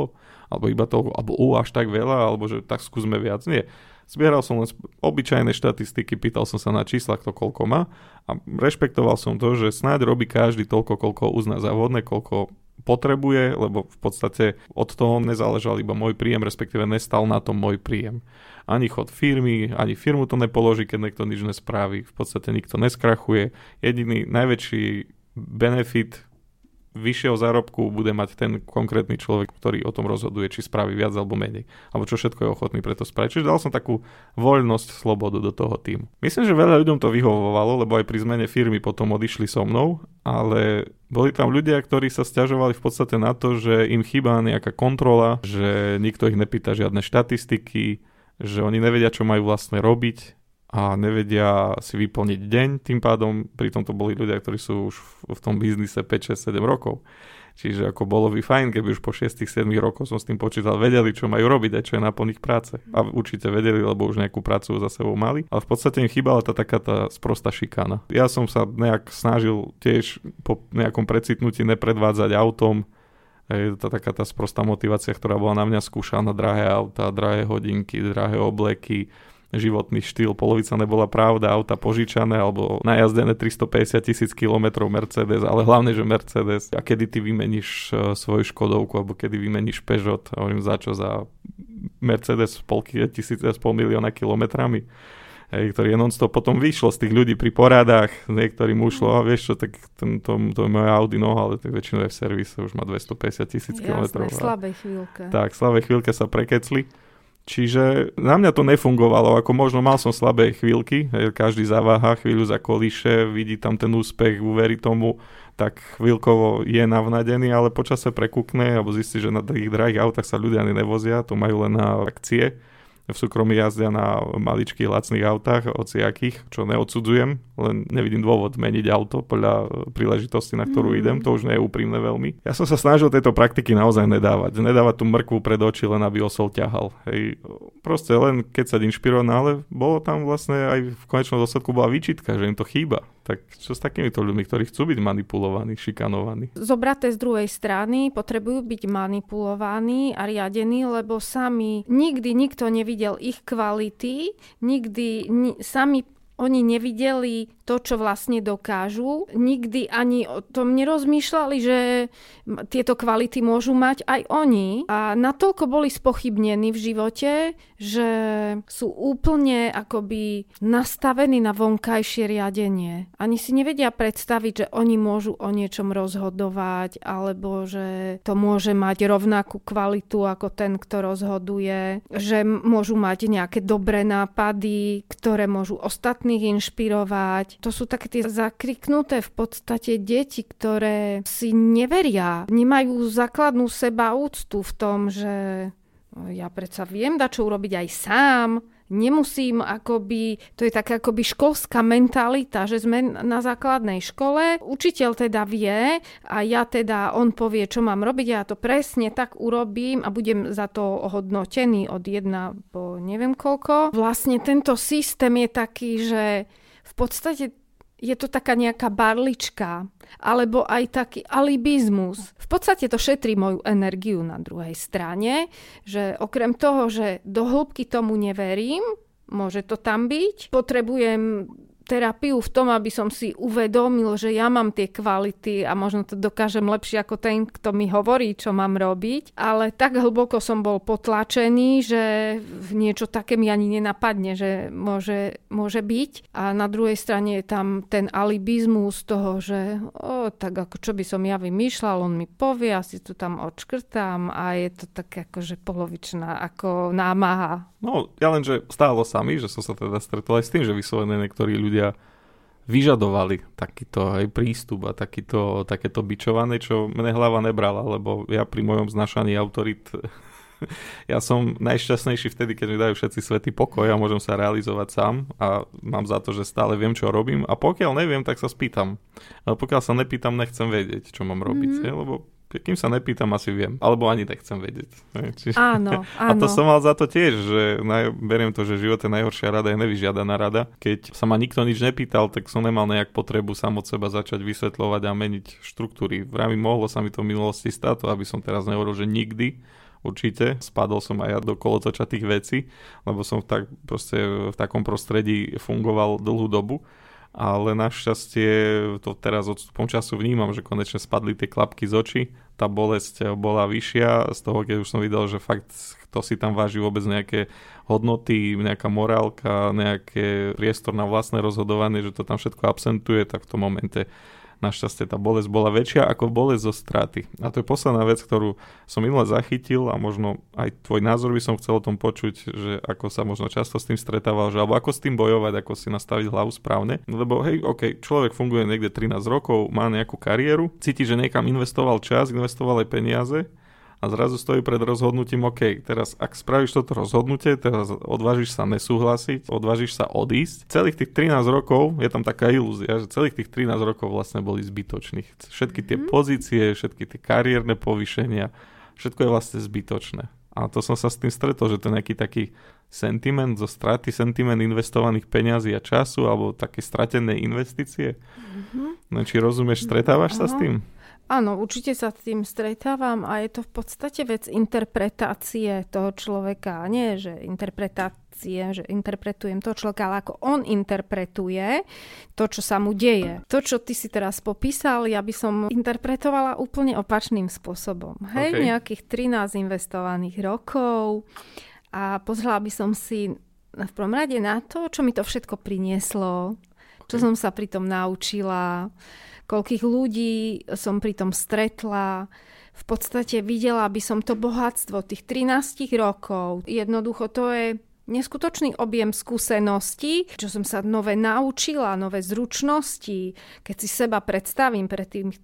alebo iba toľko, alebo až tak veľa, alebo že tak skúsme viac. Nie. Zbieral som len obyčajné štatistiky, pýtal som sa na čísla, kto koľko má a rešpektoval som to, že snáď robí každý toľko, koľko uzná za vhodné, koľko potrebuje, lebo v podstate od toho nezáležal iba môj príjem, respektíve nestal na tom môj príjem. Ani chod firmy, ani firmu to nepoloží, keď niekto nič nespraví. V podstate nikto neskrachuje. Jediný najväčší benefit vyššieho zárobku bude mať ten konkrétny človek, ktorý o tom rozhoduje, či spraví viac alebo menej. Alebo čo všetko je ochotný preto spraviť. Čiže dal som takú voľnosť, slobodu do toho týmu. Myslím, že veľa ľuďom to vyhovovalo, lebo aj pri zmene firmy potom odišli so mnou, ale boli tam ľudia, ktorí sa sťažovali v podstate na to, že im chýba nejaká kontrola, že nikto ich nepýta žiadne štatistiky, že oni nevedia, čo majú vlastne robiť a nevedia si vyplniť deň, tým pádom pritom to boli ľudia, ktorí sú už v tom biznise 5, 6, 7 rokov. Čiže ako bolo by fajn, keby už po 6, 7 rokoch som s tým počítal, vedeli, čo majú robiť a čo je náplň ich práce. A určite vedeli, lebo už nejakú prácu za sebou mali. Ale v podstate im chýbala taká sprostá šikana. Ja som sa nejak snažil tiež po nejakom precitnutí nepredvádzať autom. Je to taká tá sprostá motivácia, ktorá bola na mňa skúšaná, drahé auta, drahé hodinky, drahé obleky, životný štýl, polovica nebola pravda, auta požičané alebo najazdené 350 000 kilometrov Mercedes, ale hlavne, že Mercedes. A kedy ty vymeníš svoju Škodovku alebo kedy vymeníš Peugeot, hovorím za čo, za Mercedes s 500 000 kilometrami, ktorý je non-stop. Potom vyšlo z tých ľudí pri porádach, niektorým ušlo, a vieš čo, tak to je moje Audi, no, ale tak väčšinou je v servise, už má 250 000 kilometrov. Jasné, slabej chvíľke. Tak, slabej chvíľke sa prekecli. Čiže na mňa to nefungovalo, ako možno mal som slabé chvíľky, každý zaváha, chvíľu zakolíše, vidí tam ten úspech, uverí tomu, tak chvíľkovo je navnadený, ale počase prekúkne alebo zistí, že na tých drahých autách sa ľudia ani nevozia, to majú len na akcie. V súkromí jazdia na maličkých lacných autách, hociakých, čo neodsudzujem, len nevidím dôvod meniť auto podľa príležitosti, na ktorú idem, to už nie je úprimné veľmi. Ja som sa snažil tejto praktiky naozaj nedávať tú mrkvu pred oči, len aby osol ťahal. Hej. Proste len keď sa inšpirovať, ale bolo tam vlastne aj v konečnom dôsledku bola výčitka, že im to chýba. Tak čo s takýmito ľuďmi, ktorí chcú byť manipulovaní, šikanovaní? Zobraté z druhej strany potrebujú byť manipulovaní a riadení, lebo sami nikdy nikto nevidel ich kvality, nikdy sami oni nevideli to, čo vlastne dokážu. Nikdy ani o tom nerozmýšľali, že tieto kvality môžu mať aj oni. A natoľko boli spochybnení v živote, že sú úplne akoby nastavení na vonkajšie riadenie. Ani si nevedia predstaviť, že oni môžu o niečom rozhodovať, alebo že to môže mať rovnakú kvalitu ako ten, kto rozhoduje. Že môžu mať nejaké dobré nápady, ktoré môžu ostatných inšpirovať. To sú také tie zakriknuté v podstate deti, ktoré si neveria. Nemajú základnú sebaúctu v tom, že ja predsa viem dať čo urobiť aj sám. Nemusím akoby, to je taká akoby školská mentalita, že sme na základnej škole, učiteľ teda vie a ja teda, on povie, čo mám robiť, ja to presne tak urobím a budem za to ohodnotený od 1 po neviem koľko. Vlastne tento systém je taký, že v podstate je to taká nejaká barlička, alebo aj taký alibizmus. V podstate to šetrí moju energiu na druhej strane, že okrem toho, že do hĺbky tomu neverím, môže to tam byť, potrebujem terapiu v tom, aby som si uvedomil, že ja mám tie kvality a možno to dokážem lepšie ako ten, kto mi hovorí, čo mám robiť. Ale tak hlboko som bol potlačený, že niečo také mi ani nenapadne, že môže byť. A na druhej strane je tam ten alibizmus toho, že tak ako čo by som ja vymýšľal, on mi povie, asi to tam odškrtám a je to tak akože polovičná ako námaha. No, ja len, že stálo sa mi, že som sa teda stretol aj s tým, že vyslovene niektorí ľudia vyžadovali takýto aj prístup a takéto bičované, čo mne hlava nebrala, lebo ja pri mojom znašaní autorít ja som najšťastnejší vtedy, keď mi dajú všetci svätý pokoj a môžem sa realizovať sám a mám za to, že stále viem, čo robím a pokiaľ neviem, tak sa spýtam. Ale pokiaľ sa nepýtam, nechcem vedieť, čo mám robiť, lebo kým sa nepýtam, asi viem. Alebo ani nechcem vedieť. Áno. A to som mal za to tiež, že beriem to, že v živote najhoršia rada je nevyžiadaná rada. Keď sa ma nikto nič nepýtal, tak som nemal nejak potrebu sám od seba začať vysvetľovať a meniť štruktúry. Vravím, mohlo sa mi to v minulosti stať, to aby som teraz nehovoril, že nikdy. určite. Spadol som aj ja do kolotoča tých vecí, lebo som v takom prostredí fungoval dlhú dobu. Ale našťastie to teraz odstupom času vnímam, že konečne spadli tie klapky z očí. Tá bolesť bola vyššia z toho, keď už som videl, že fakt kto si tam váži vôbec nejaké hodnoty, nejaká morálka, nejaké priestor na vlastné rozhodovanie, že to tam všetko absentuje, tak v tom momente našťastie tá bolesť bola väčšia ako bolesť zo straty. A to je posledná vec, ktorú som minule zachytil a možno aj tvoj názor by som chcel o tom počuť, že ako sa možno často s tým stretával, že alebo ako s tým bojovať, ako si nastaviť hlavu správne. Lebo hej, človek funguje niekde 13 rokov, má nejakú kariéru, cíti, že niekam investoval čas, investoval aj peniaze a zrazu stojí pred rozhodnutím, teraz ak spravíš toto rozhodnutie, teraz odvážiš sa nesúhlasiť, odvážiš sa odísť. Celých tých 13 rokov, je tam taká ilúzia, že celých tých 13 rokov vlastne boli zbytočných. Všetky tie pozície, všetky tie kariérne povýšenia, všetko je vlastne zbytočné. A to som sa s tým stretol, že to je nejaký taký sentiment zo straty, sentiment investovaných peňazí a času, alebo také stratené investície. No, či rozumieš, stretávaš sa s tým? Áno, určite sa s tým stretávam a je to v podstate vec interpretácie toho človeka. Nie, že interpretujem toho človeka, ale ako on interpretuje to, čo sa mu deje. To, čo ty si teraz popísal, ja by som interpretovala úplne opačným spôsobom. Hej, nejakých 13 investovaných rokov a pozrela by som si v prvom rade na to, čo mi to všetko prinieslo, čo som sa pri tom naučila, koľkých ľudí som pri tom stretla. V podstate videla by som to bohatstvo tých 13 rokov. Jednoducho to je neskutočný objem skúseností, čo som sa nové naučila, nové zručnosti. Keď si seba predstavím pred tými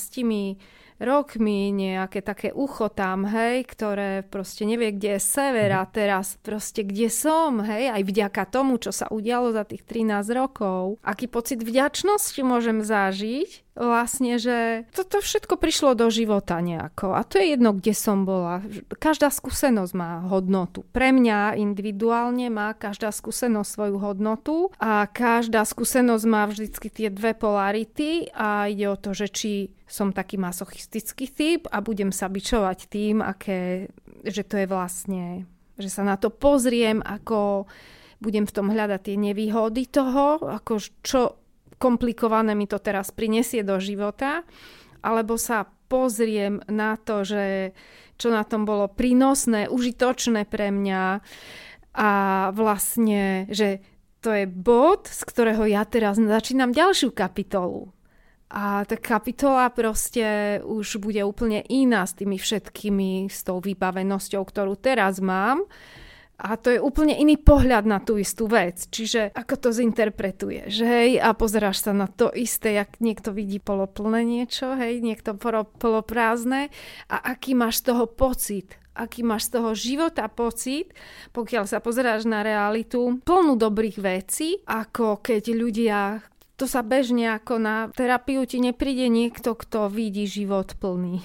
13 rokmi, nejaké také ucho tam, hej, ktoré proste nevie, kde je sever a teraz proste kde som, hej, aj vďaka tomu, čo sa udialo za tých 13 rokov. Aký pocit vďačnosti môžem zažiť, vlastne, že toto všetko prišlo do života nejako. A to je jedno, kde som bola. Každá skúsenosť má hodnotu. Pre mňa individuálne má každá skúsenosť svoju hodnotu a každá skúsenosť má vždycky tie dve polarity a ide o to, že či som taký masochistický typ a budem sa bičovať tým, že to je vlastne, že sa na to pozriem, ako budem v tom hľadať tie nevýhody toho, ako čo komplikované mi to teraz prinesie do života, alebo sa pozriem na to, že čo na tom bolo prínosné, užitočné pre mňa a vlastne, že to je bod, z ktorého ja teraz začínam ďalšiu kapitolu. A tá kapitola proste už bude úplne iná s tými všetkými, s tou vybavenosťou, ktorú teraz mám. A to je úplne iný pohľad na tú istú vec. Čiže ako to zinterpretuješ, hej? A pozeráš sa na to isté, jak niekto vidí poloplné niečo, hej? Niekto poloprázdne. A aký máš z toho pocit? Aký máš z toho života pocit, pokiaľ sa pozeráš na realitu plnú dobrých vecí, ako keď ľudia... To sa bežne ako na terapiu ti nepríde niekto, kto vidí život plný.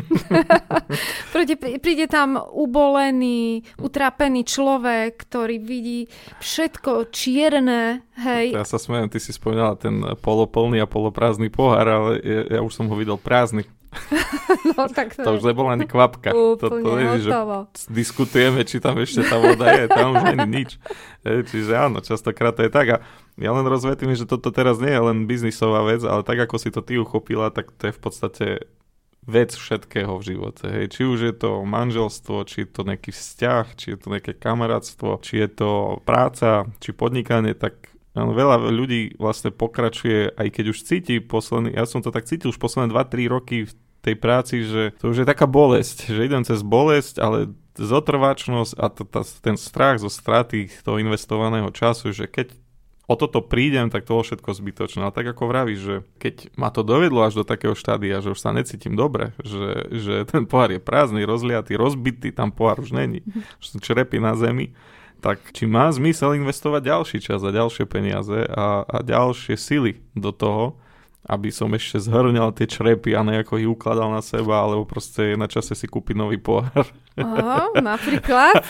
Príde tam ubolený, utrapený človek, ktorý vidí všetko čierne, hej. Ja sa smejem, ty si spomínala ten poloplný a poloprázdny pohár, ale ja už som ho videl prázdny. No, tak to už nebola ani kvapka. Úplne hotovo. Diskutujeme, či tam ešte tá voda je, tam už nie je nič. Čiže áno, častokrát to je tak. A ja len rozvetím, že toto teraz nie je len biznisová vec, ale tak, ako si to ty uchopila, tak to je v podstate vec všetkého v živote. Hej. Či už je to manželstvo, či je to nejaký vzťah, či je to nejaké kamarátstvo, či je to práca, či podnikanie, tak veľa ľudí vlastne pokračuje, aj keď už cíti ja som to tak cítil už posledné 2-3 roky v tej práci, že to už je taká bolesť, že idem cez bolesť, ale zotrvačnosť a ten strach zo straty toho investovaného času, že keď o toto prídem, tak to bolo všetko zbytočné. Ale tak ako vravíš, že keď ma to dovedlo až do takého štádia, že už sa necítim dobre, že ten pohár je prázdny, rozliatý, rozbitý, tam pohár už není, že črepí na zemi, tak či má zmysel investovať ďalší čas a ďalšie peniaze a ďalšie sily do toho, aby som ešte zhrňal tie črepy a nejako ich ukladal na seba, alebo proste na čase si kúpiť nový pohár. Napríklad.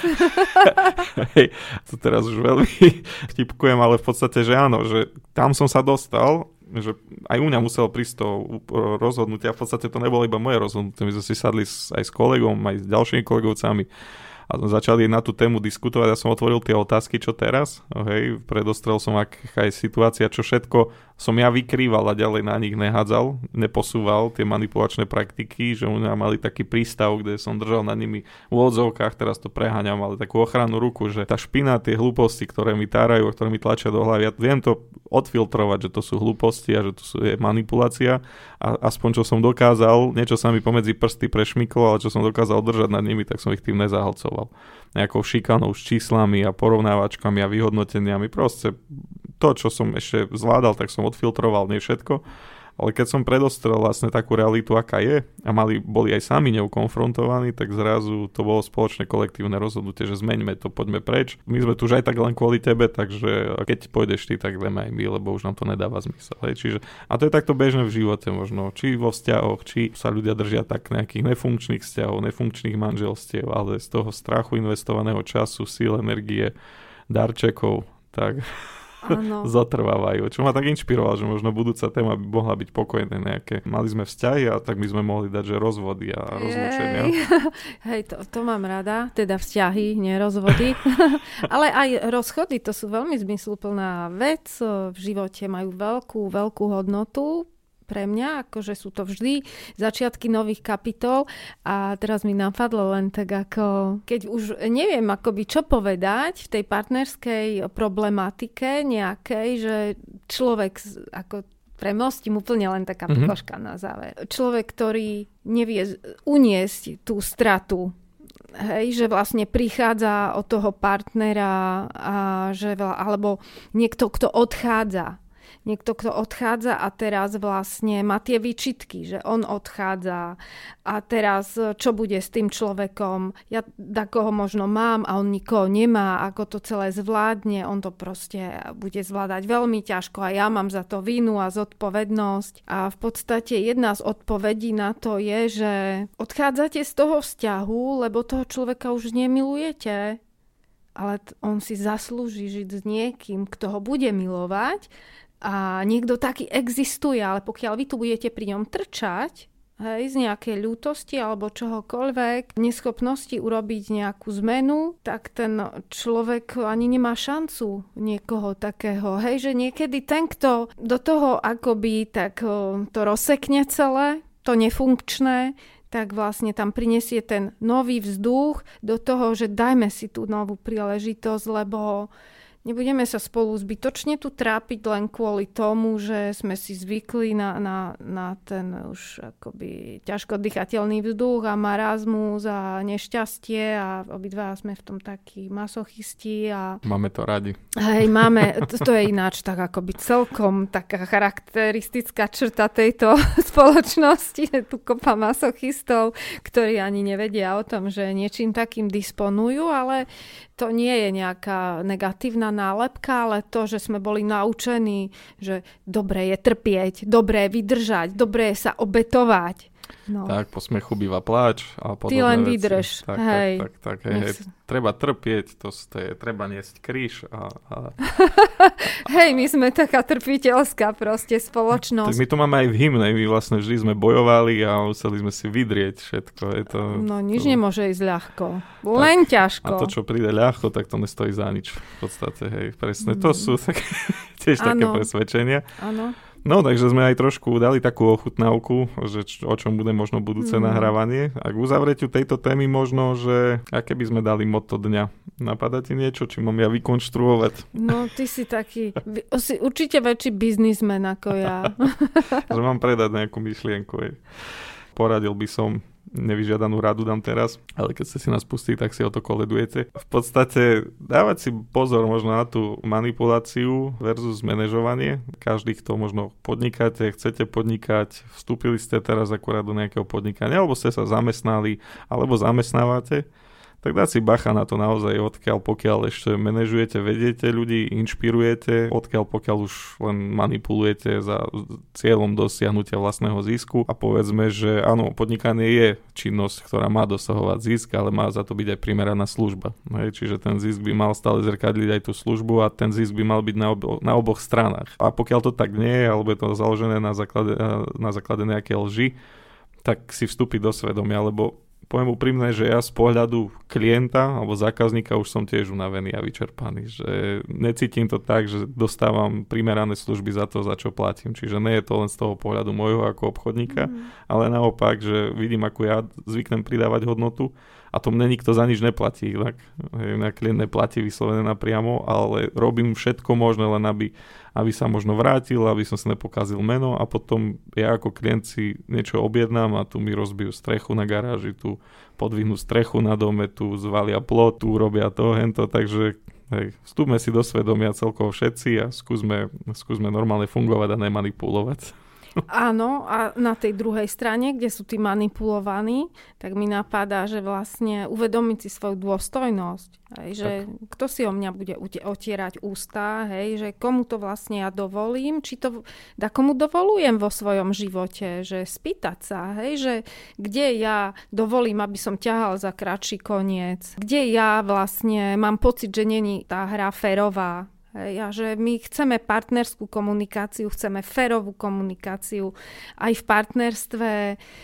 To teraz už veľmi vtipkujem, ale v podstate, že áno, že tam som sa dostal, že aj u mňa muselo prísť to rozhodnutie a v podstate to nebolo iba moje rozhodnutie. My sme si sadli aj s kolegom, aj s ďalšími kolegovcami a sme začali na tú tému diskutovať. Ja som otvoril tie otázky, čo teraz. Hej, predostrel som, aká je situácia, čo všetko som ja vykrýval a ďalej na nich nehádzal, neposúval tie manipulačné praktiky, že u mňa mali taký prístav, kde som držal na nimi v odzovkách, teraz to preháňam, ale takú ochrannú ruku, že tá špina, tie hlúposti, ktoré mi tárajú a ktoré mi tlačia do hlavy, ja viem to odfiltrovať, že to sú hlúposti a že to je manipulácia a aspoň čo som dokázal, niečo sa mi pomedzi prsty prešmyklo, ale čo som dokázal držať nad nimi, tak som ich tým nezahlcoval. Nejakou šikanou s číslami a porovnávačkami a vyhodnoteniami. Proste to, čo som ešte zvládal, tak som odfiltroval, nie všetko. Ale keď som predostrel vlastne takú realitu, aká je, a boli aj sami ňou konfrontovaní, tak zrazu to bolo spoločné kolektívne rozhodnutie, že zmeňme to, poďme preč. My sme tu už aj tak len kvôli tebe, takže keď pôjdeš ty, tak ideme aj my, lebo už nám to nedáva zmysel. Hej. Čiže, a to je takto bežné v živote možno, či vo vzťahoch, či sa ľudia držia tak nejakých nefunkčných vzťahov, nefunkčných manželstiev, ale z toho strachu investovaného času, síl, energie, darčekov, tak zotrvávajú. Čo ma tak inšpirovalo, že možno budúca téma by mohla byť pokojné nejaké. Mali sme vzťahy a tak by sme mohli dať, že rozvody a rozlúčenia. Hej, to mám rada, teda vzťahy, nie rozvody. Ale aj rozchody, to sú veľmi zmysluplná vec. V živote majú veľkú hodnotu. Pre mňa, akože sú to vždy začiatky nových kapitol a teraz mi napadlo len tak ako, keď už neviem akoby čo povedať v tej partnerskej problematike nejakej, že človek ako premostím úplne len taká pikoška na záver. Človek, ktorý nevie uniesť tú stratu, hej, že vlastne prichádza od toho partnera a že alebo niekto, kto odchádza. Niekto, kto odchádza a teraz vlastne má tie výčitky, že on odchádza a teraz čo bude s tým človekom? Ja takoho možno mám a on nikoho nemá, ako to celé zvládne. On to proste bude zvládať veľmi ťažko a ja mám za to vinu a zodpovednosť. A v podstate jedna z odpovedí na to je, že odchádzate z toho vzťahu, lebo toho človeka už nemilujete, ale on si zaslúži žiť s niekým, kto ho bude milovať. A niekto taký existuje, ale pokiaľ vy tu budete pri ňom trčať, hej, z nejakej ľútosti alebo čohokoľvek, neschopnosti urobiť nejakú zmenu, tak ten človek ani nemá šancu niekoho takého. Hej, že niekedy ten, kto do toho akoby tak to rozsekne celé, to nefunkčné, tak vlastne tam prinesie ten nový vzduch do toho, že dajme si tú novú príležitosť, lebo nebudeme sa spolu zbytočne tu trápiť len kvôli tomu, že sme si zvykli na ten už akoby ťažko dýchateľný vzduch a marazmus a nešťastie a obidva sme v tom takí masochisti. A máme to radi. Hej, máme, to je ináč tak akoby celkom taká charakteristická črta tejto spoločnosti, tu kopa masochistov, ktorí ani nevedia o tom, že niečím takým disponujú, ale to nie je nejaká negatívna nálepka, ale to, že sme boli naučení, že dobré je trpieť, dobré je vydržať, dobré je sa obetovať. No. Tak, po smechu býva pláč a podobné. Ty len veci. vydrž. Tak, hej. Tak, hej. Treba trpieť, to je, treba niesť kríž. Hej, my sme taká trpiteľská proste spoločnosť. Tak my to máme aj v hymne, my vlastne vždy sme bojovali a museli sme si vydrieť všetko. No nič nemôže ísť ľahko, len ťažko. A to, čo príde ľahko, tak to nestojí za nič v podstate, hej, presne. To sú tiež také presvedčenia. Áno. No, takže sme aj trošku dali takú ochutnávku, že o čom bude možno budúce nahrávanie. A k uzavretiu tejto témy možno, že aké by sme dali motto dňa. Napadá ti niečo, či mám ja vykonštruovať? No, ty si taký, si určite väčší biznismen ako ja. Že mám predať nejakú myšlienku. Poradil by som, nevyžiadanú radu dám teraz, ale keď ste si nás pustili, tak si o to koledujete. V podstate dávať si pozor možno na tú manipuláciu versus manažovanie. Každý, kto možno podnikáte, chcete podnikať, vstúpili ste teraz akurát do nejakého podnikania, alebo ste sa zamestnali, alebo zamestnávate, tak dať si bacha na to naozaj, odkiaľ pokiaľ ešte manažujete, vediete ľudí, inšpirujete, odkiaľ pokiaľ už len manipulujete za cieľom dosiahnutia vlastného zisku. A povedzme, že áno, podnikanie je činnosť, ktorá má dosahovať zisk, ale má za to byť aj primeraná služba. Hej, čiže ten zisk by mal stále zrkadliť aj tú službu a ten zisk by mal byť na oboch stranách. A pokiaľ to tak nie je, alebo je to založené na základe nejaké lži, tak si vstúpiť do svedomia, lebo poviem úprimne, že ja z pohľadu klienta alebo zákazníka už som tiež unavený a vyčerpaný, že necítim to tak, že dostávam primerané služby za to, za čo platím. Čiže nie je to len z toho pohľadu môjho ako obchodníka, ale naopak, že vidím, ako ja zvyknem pridávať hodnotu a to mne nikto za nič neplatí. Tak klient neplatí vyslovene napriamo, ale robím všetko možné, len aby sa možno vrátil, aby som si nepokazil meno a potom ja ako klient si niečo objednám a tu mi rozbijú strechu na garáži, tu podvihnú strechu na dome, tu zvalia plot, tu robia to, hento, takže vstúpme si do svedomia celkovo všetci a skúsme normálne fungovať a nemanipulovať. Áno, a na tej druhej strane, kde sú tí manipulovaní, tak mi napadá, že vlastne uvedomiť si svoju dôstojnosť. Hej, že kto si o mňa bude otierať ústa, hej, že komu to vlastne ja dovolím, či to komu dovolujem vo svojom živote, že spýtať sa, hej, že kde ja dovolím, aby som ťahal za kratší koniec, kde ja vlastne mám pocit, že není tá hra férová. Hej, a že my chceme partnerskú komunikáciu, chceme férovú komunikáciu aj v partnerstve,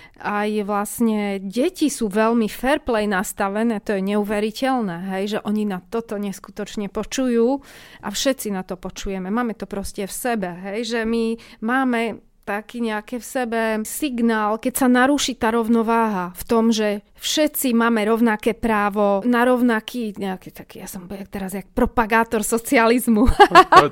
aj vlastne deti sú veľmi fair play nastavené, to je neuveriteľné, hej, že oni na toto neskutočne počujú a všetci na to počujeme, máme to proste v sebe, hej, že my máme taký nejaký v sebe signál, keď sa narúši tá rovnováha v tom, že všetci máme rovnaké právo na rovnaký, nejaký taký, ja som teraz jak propagátor socializmu. Poď.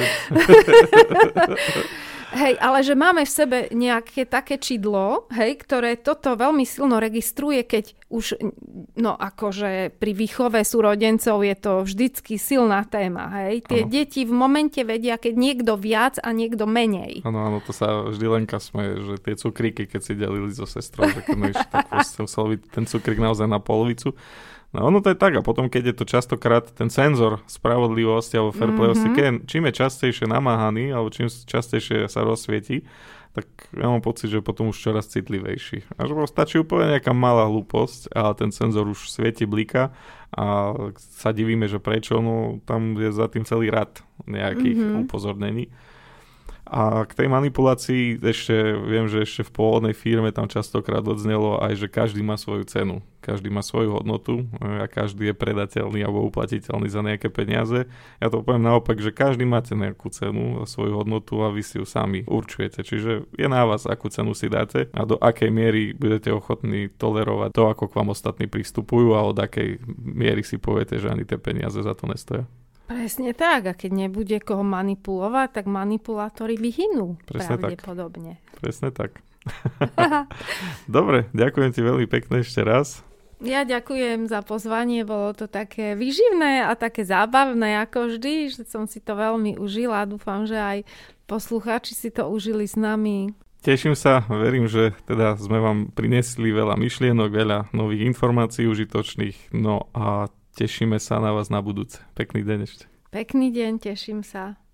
Hej, ale že máme v sebe nejaké také čidlo, hej, ktoré toto veľmi silno registruje, keď už, no akože pri výchove súrodencov je to vždycky silná téma, hej. Tie deti v momente vedia, keď niekto viac a niekto menej. Áno, to sa vždy Lenka smeje, že tie cukríky, keď si delili so sestrou, že keď musel byť ten cukrík naozaj na polovicu. No ono to je tak a potom, keď je to častokrát ten senzor spravodlivosti alebo fairplayosti, čím je častejšie namáhaný alebo čím častejšie sa rozsvietí, tak ja mám pocit, že potom už čoraz citlivejší. Až stačí úplne nejaká malá hlúposť a ten senzor už svieti, blika a sa divíme, že prečo, no tam je za tým celý rad nejakých upozornení. A k tej manipulácii viem, že ešte v pôvodnej firme tam častokrát odznelo aj, že každý má svoju cenu. Každý má svoju hodnotu a každý je predateľný alebo uplatiteľný za nejaké peniaze. Ja to poviem naopak, že každý máte nejakú cenu a svoju hodnotu a vy si ju sami určujete. Čiže je na vás, akú cenu si dáte a do akej miery budete ochotní tolerovať to, ako k vám ostatní pristupujú a od akej miery si poviete, že ani tie peniaze za to nestoja. Presne tak. A keď nebude koho manipulovať, tak manipulátori vyhynú. Presne pravdepodobne. Tak. Presne tak. Dobre, ďakujem ti veľmi pekne ešte raz. Ja ďakujem za pozvanie, bolo to také výživné a také zábavné ako vždy, že som si to veľmi užila. Dúfam, že aj poslucháči si to užili s nami. Teším sa, verím, že teda sme vám priniesli veľa myšlienok, veľa nových informácií užitočných, no a tešíme sa na vás na budúce. Pekný deň ešte. Pekný deň, teším sa.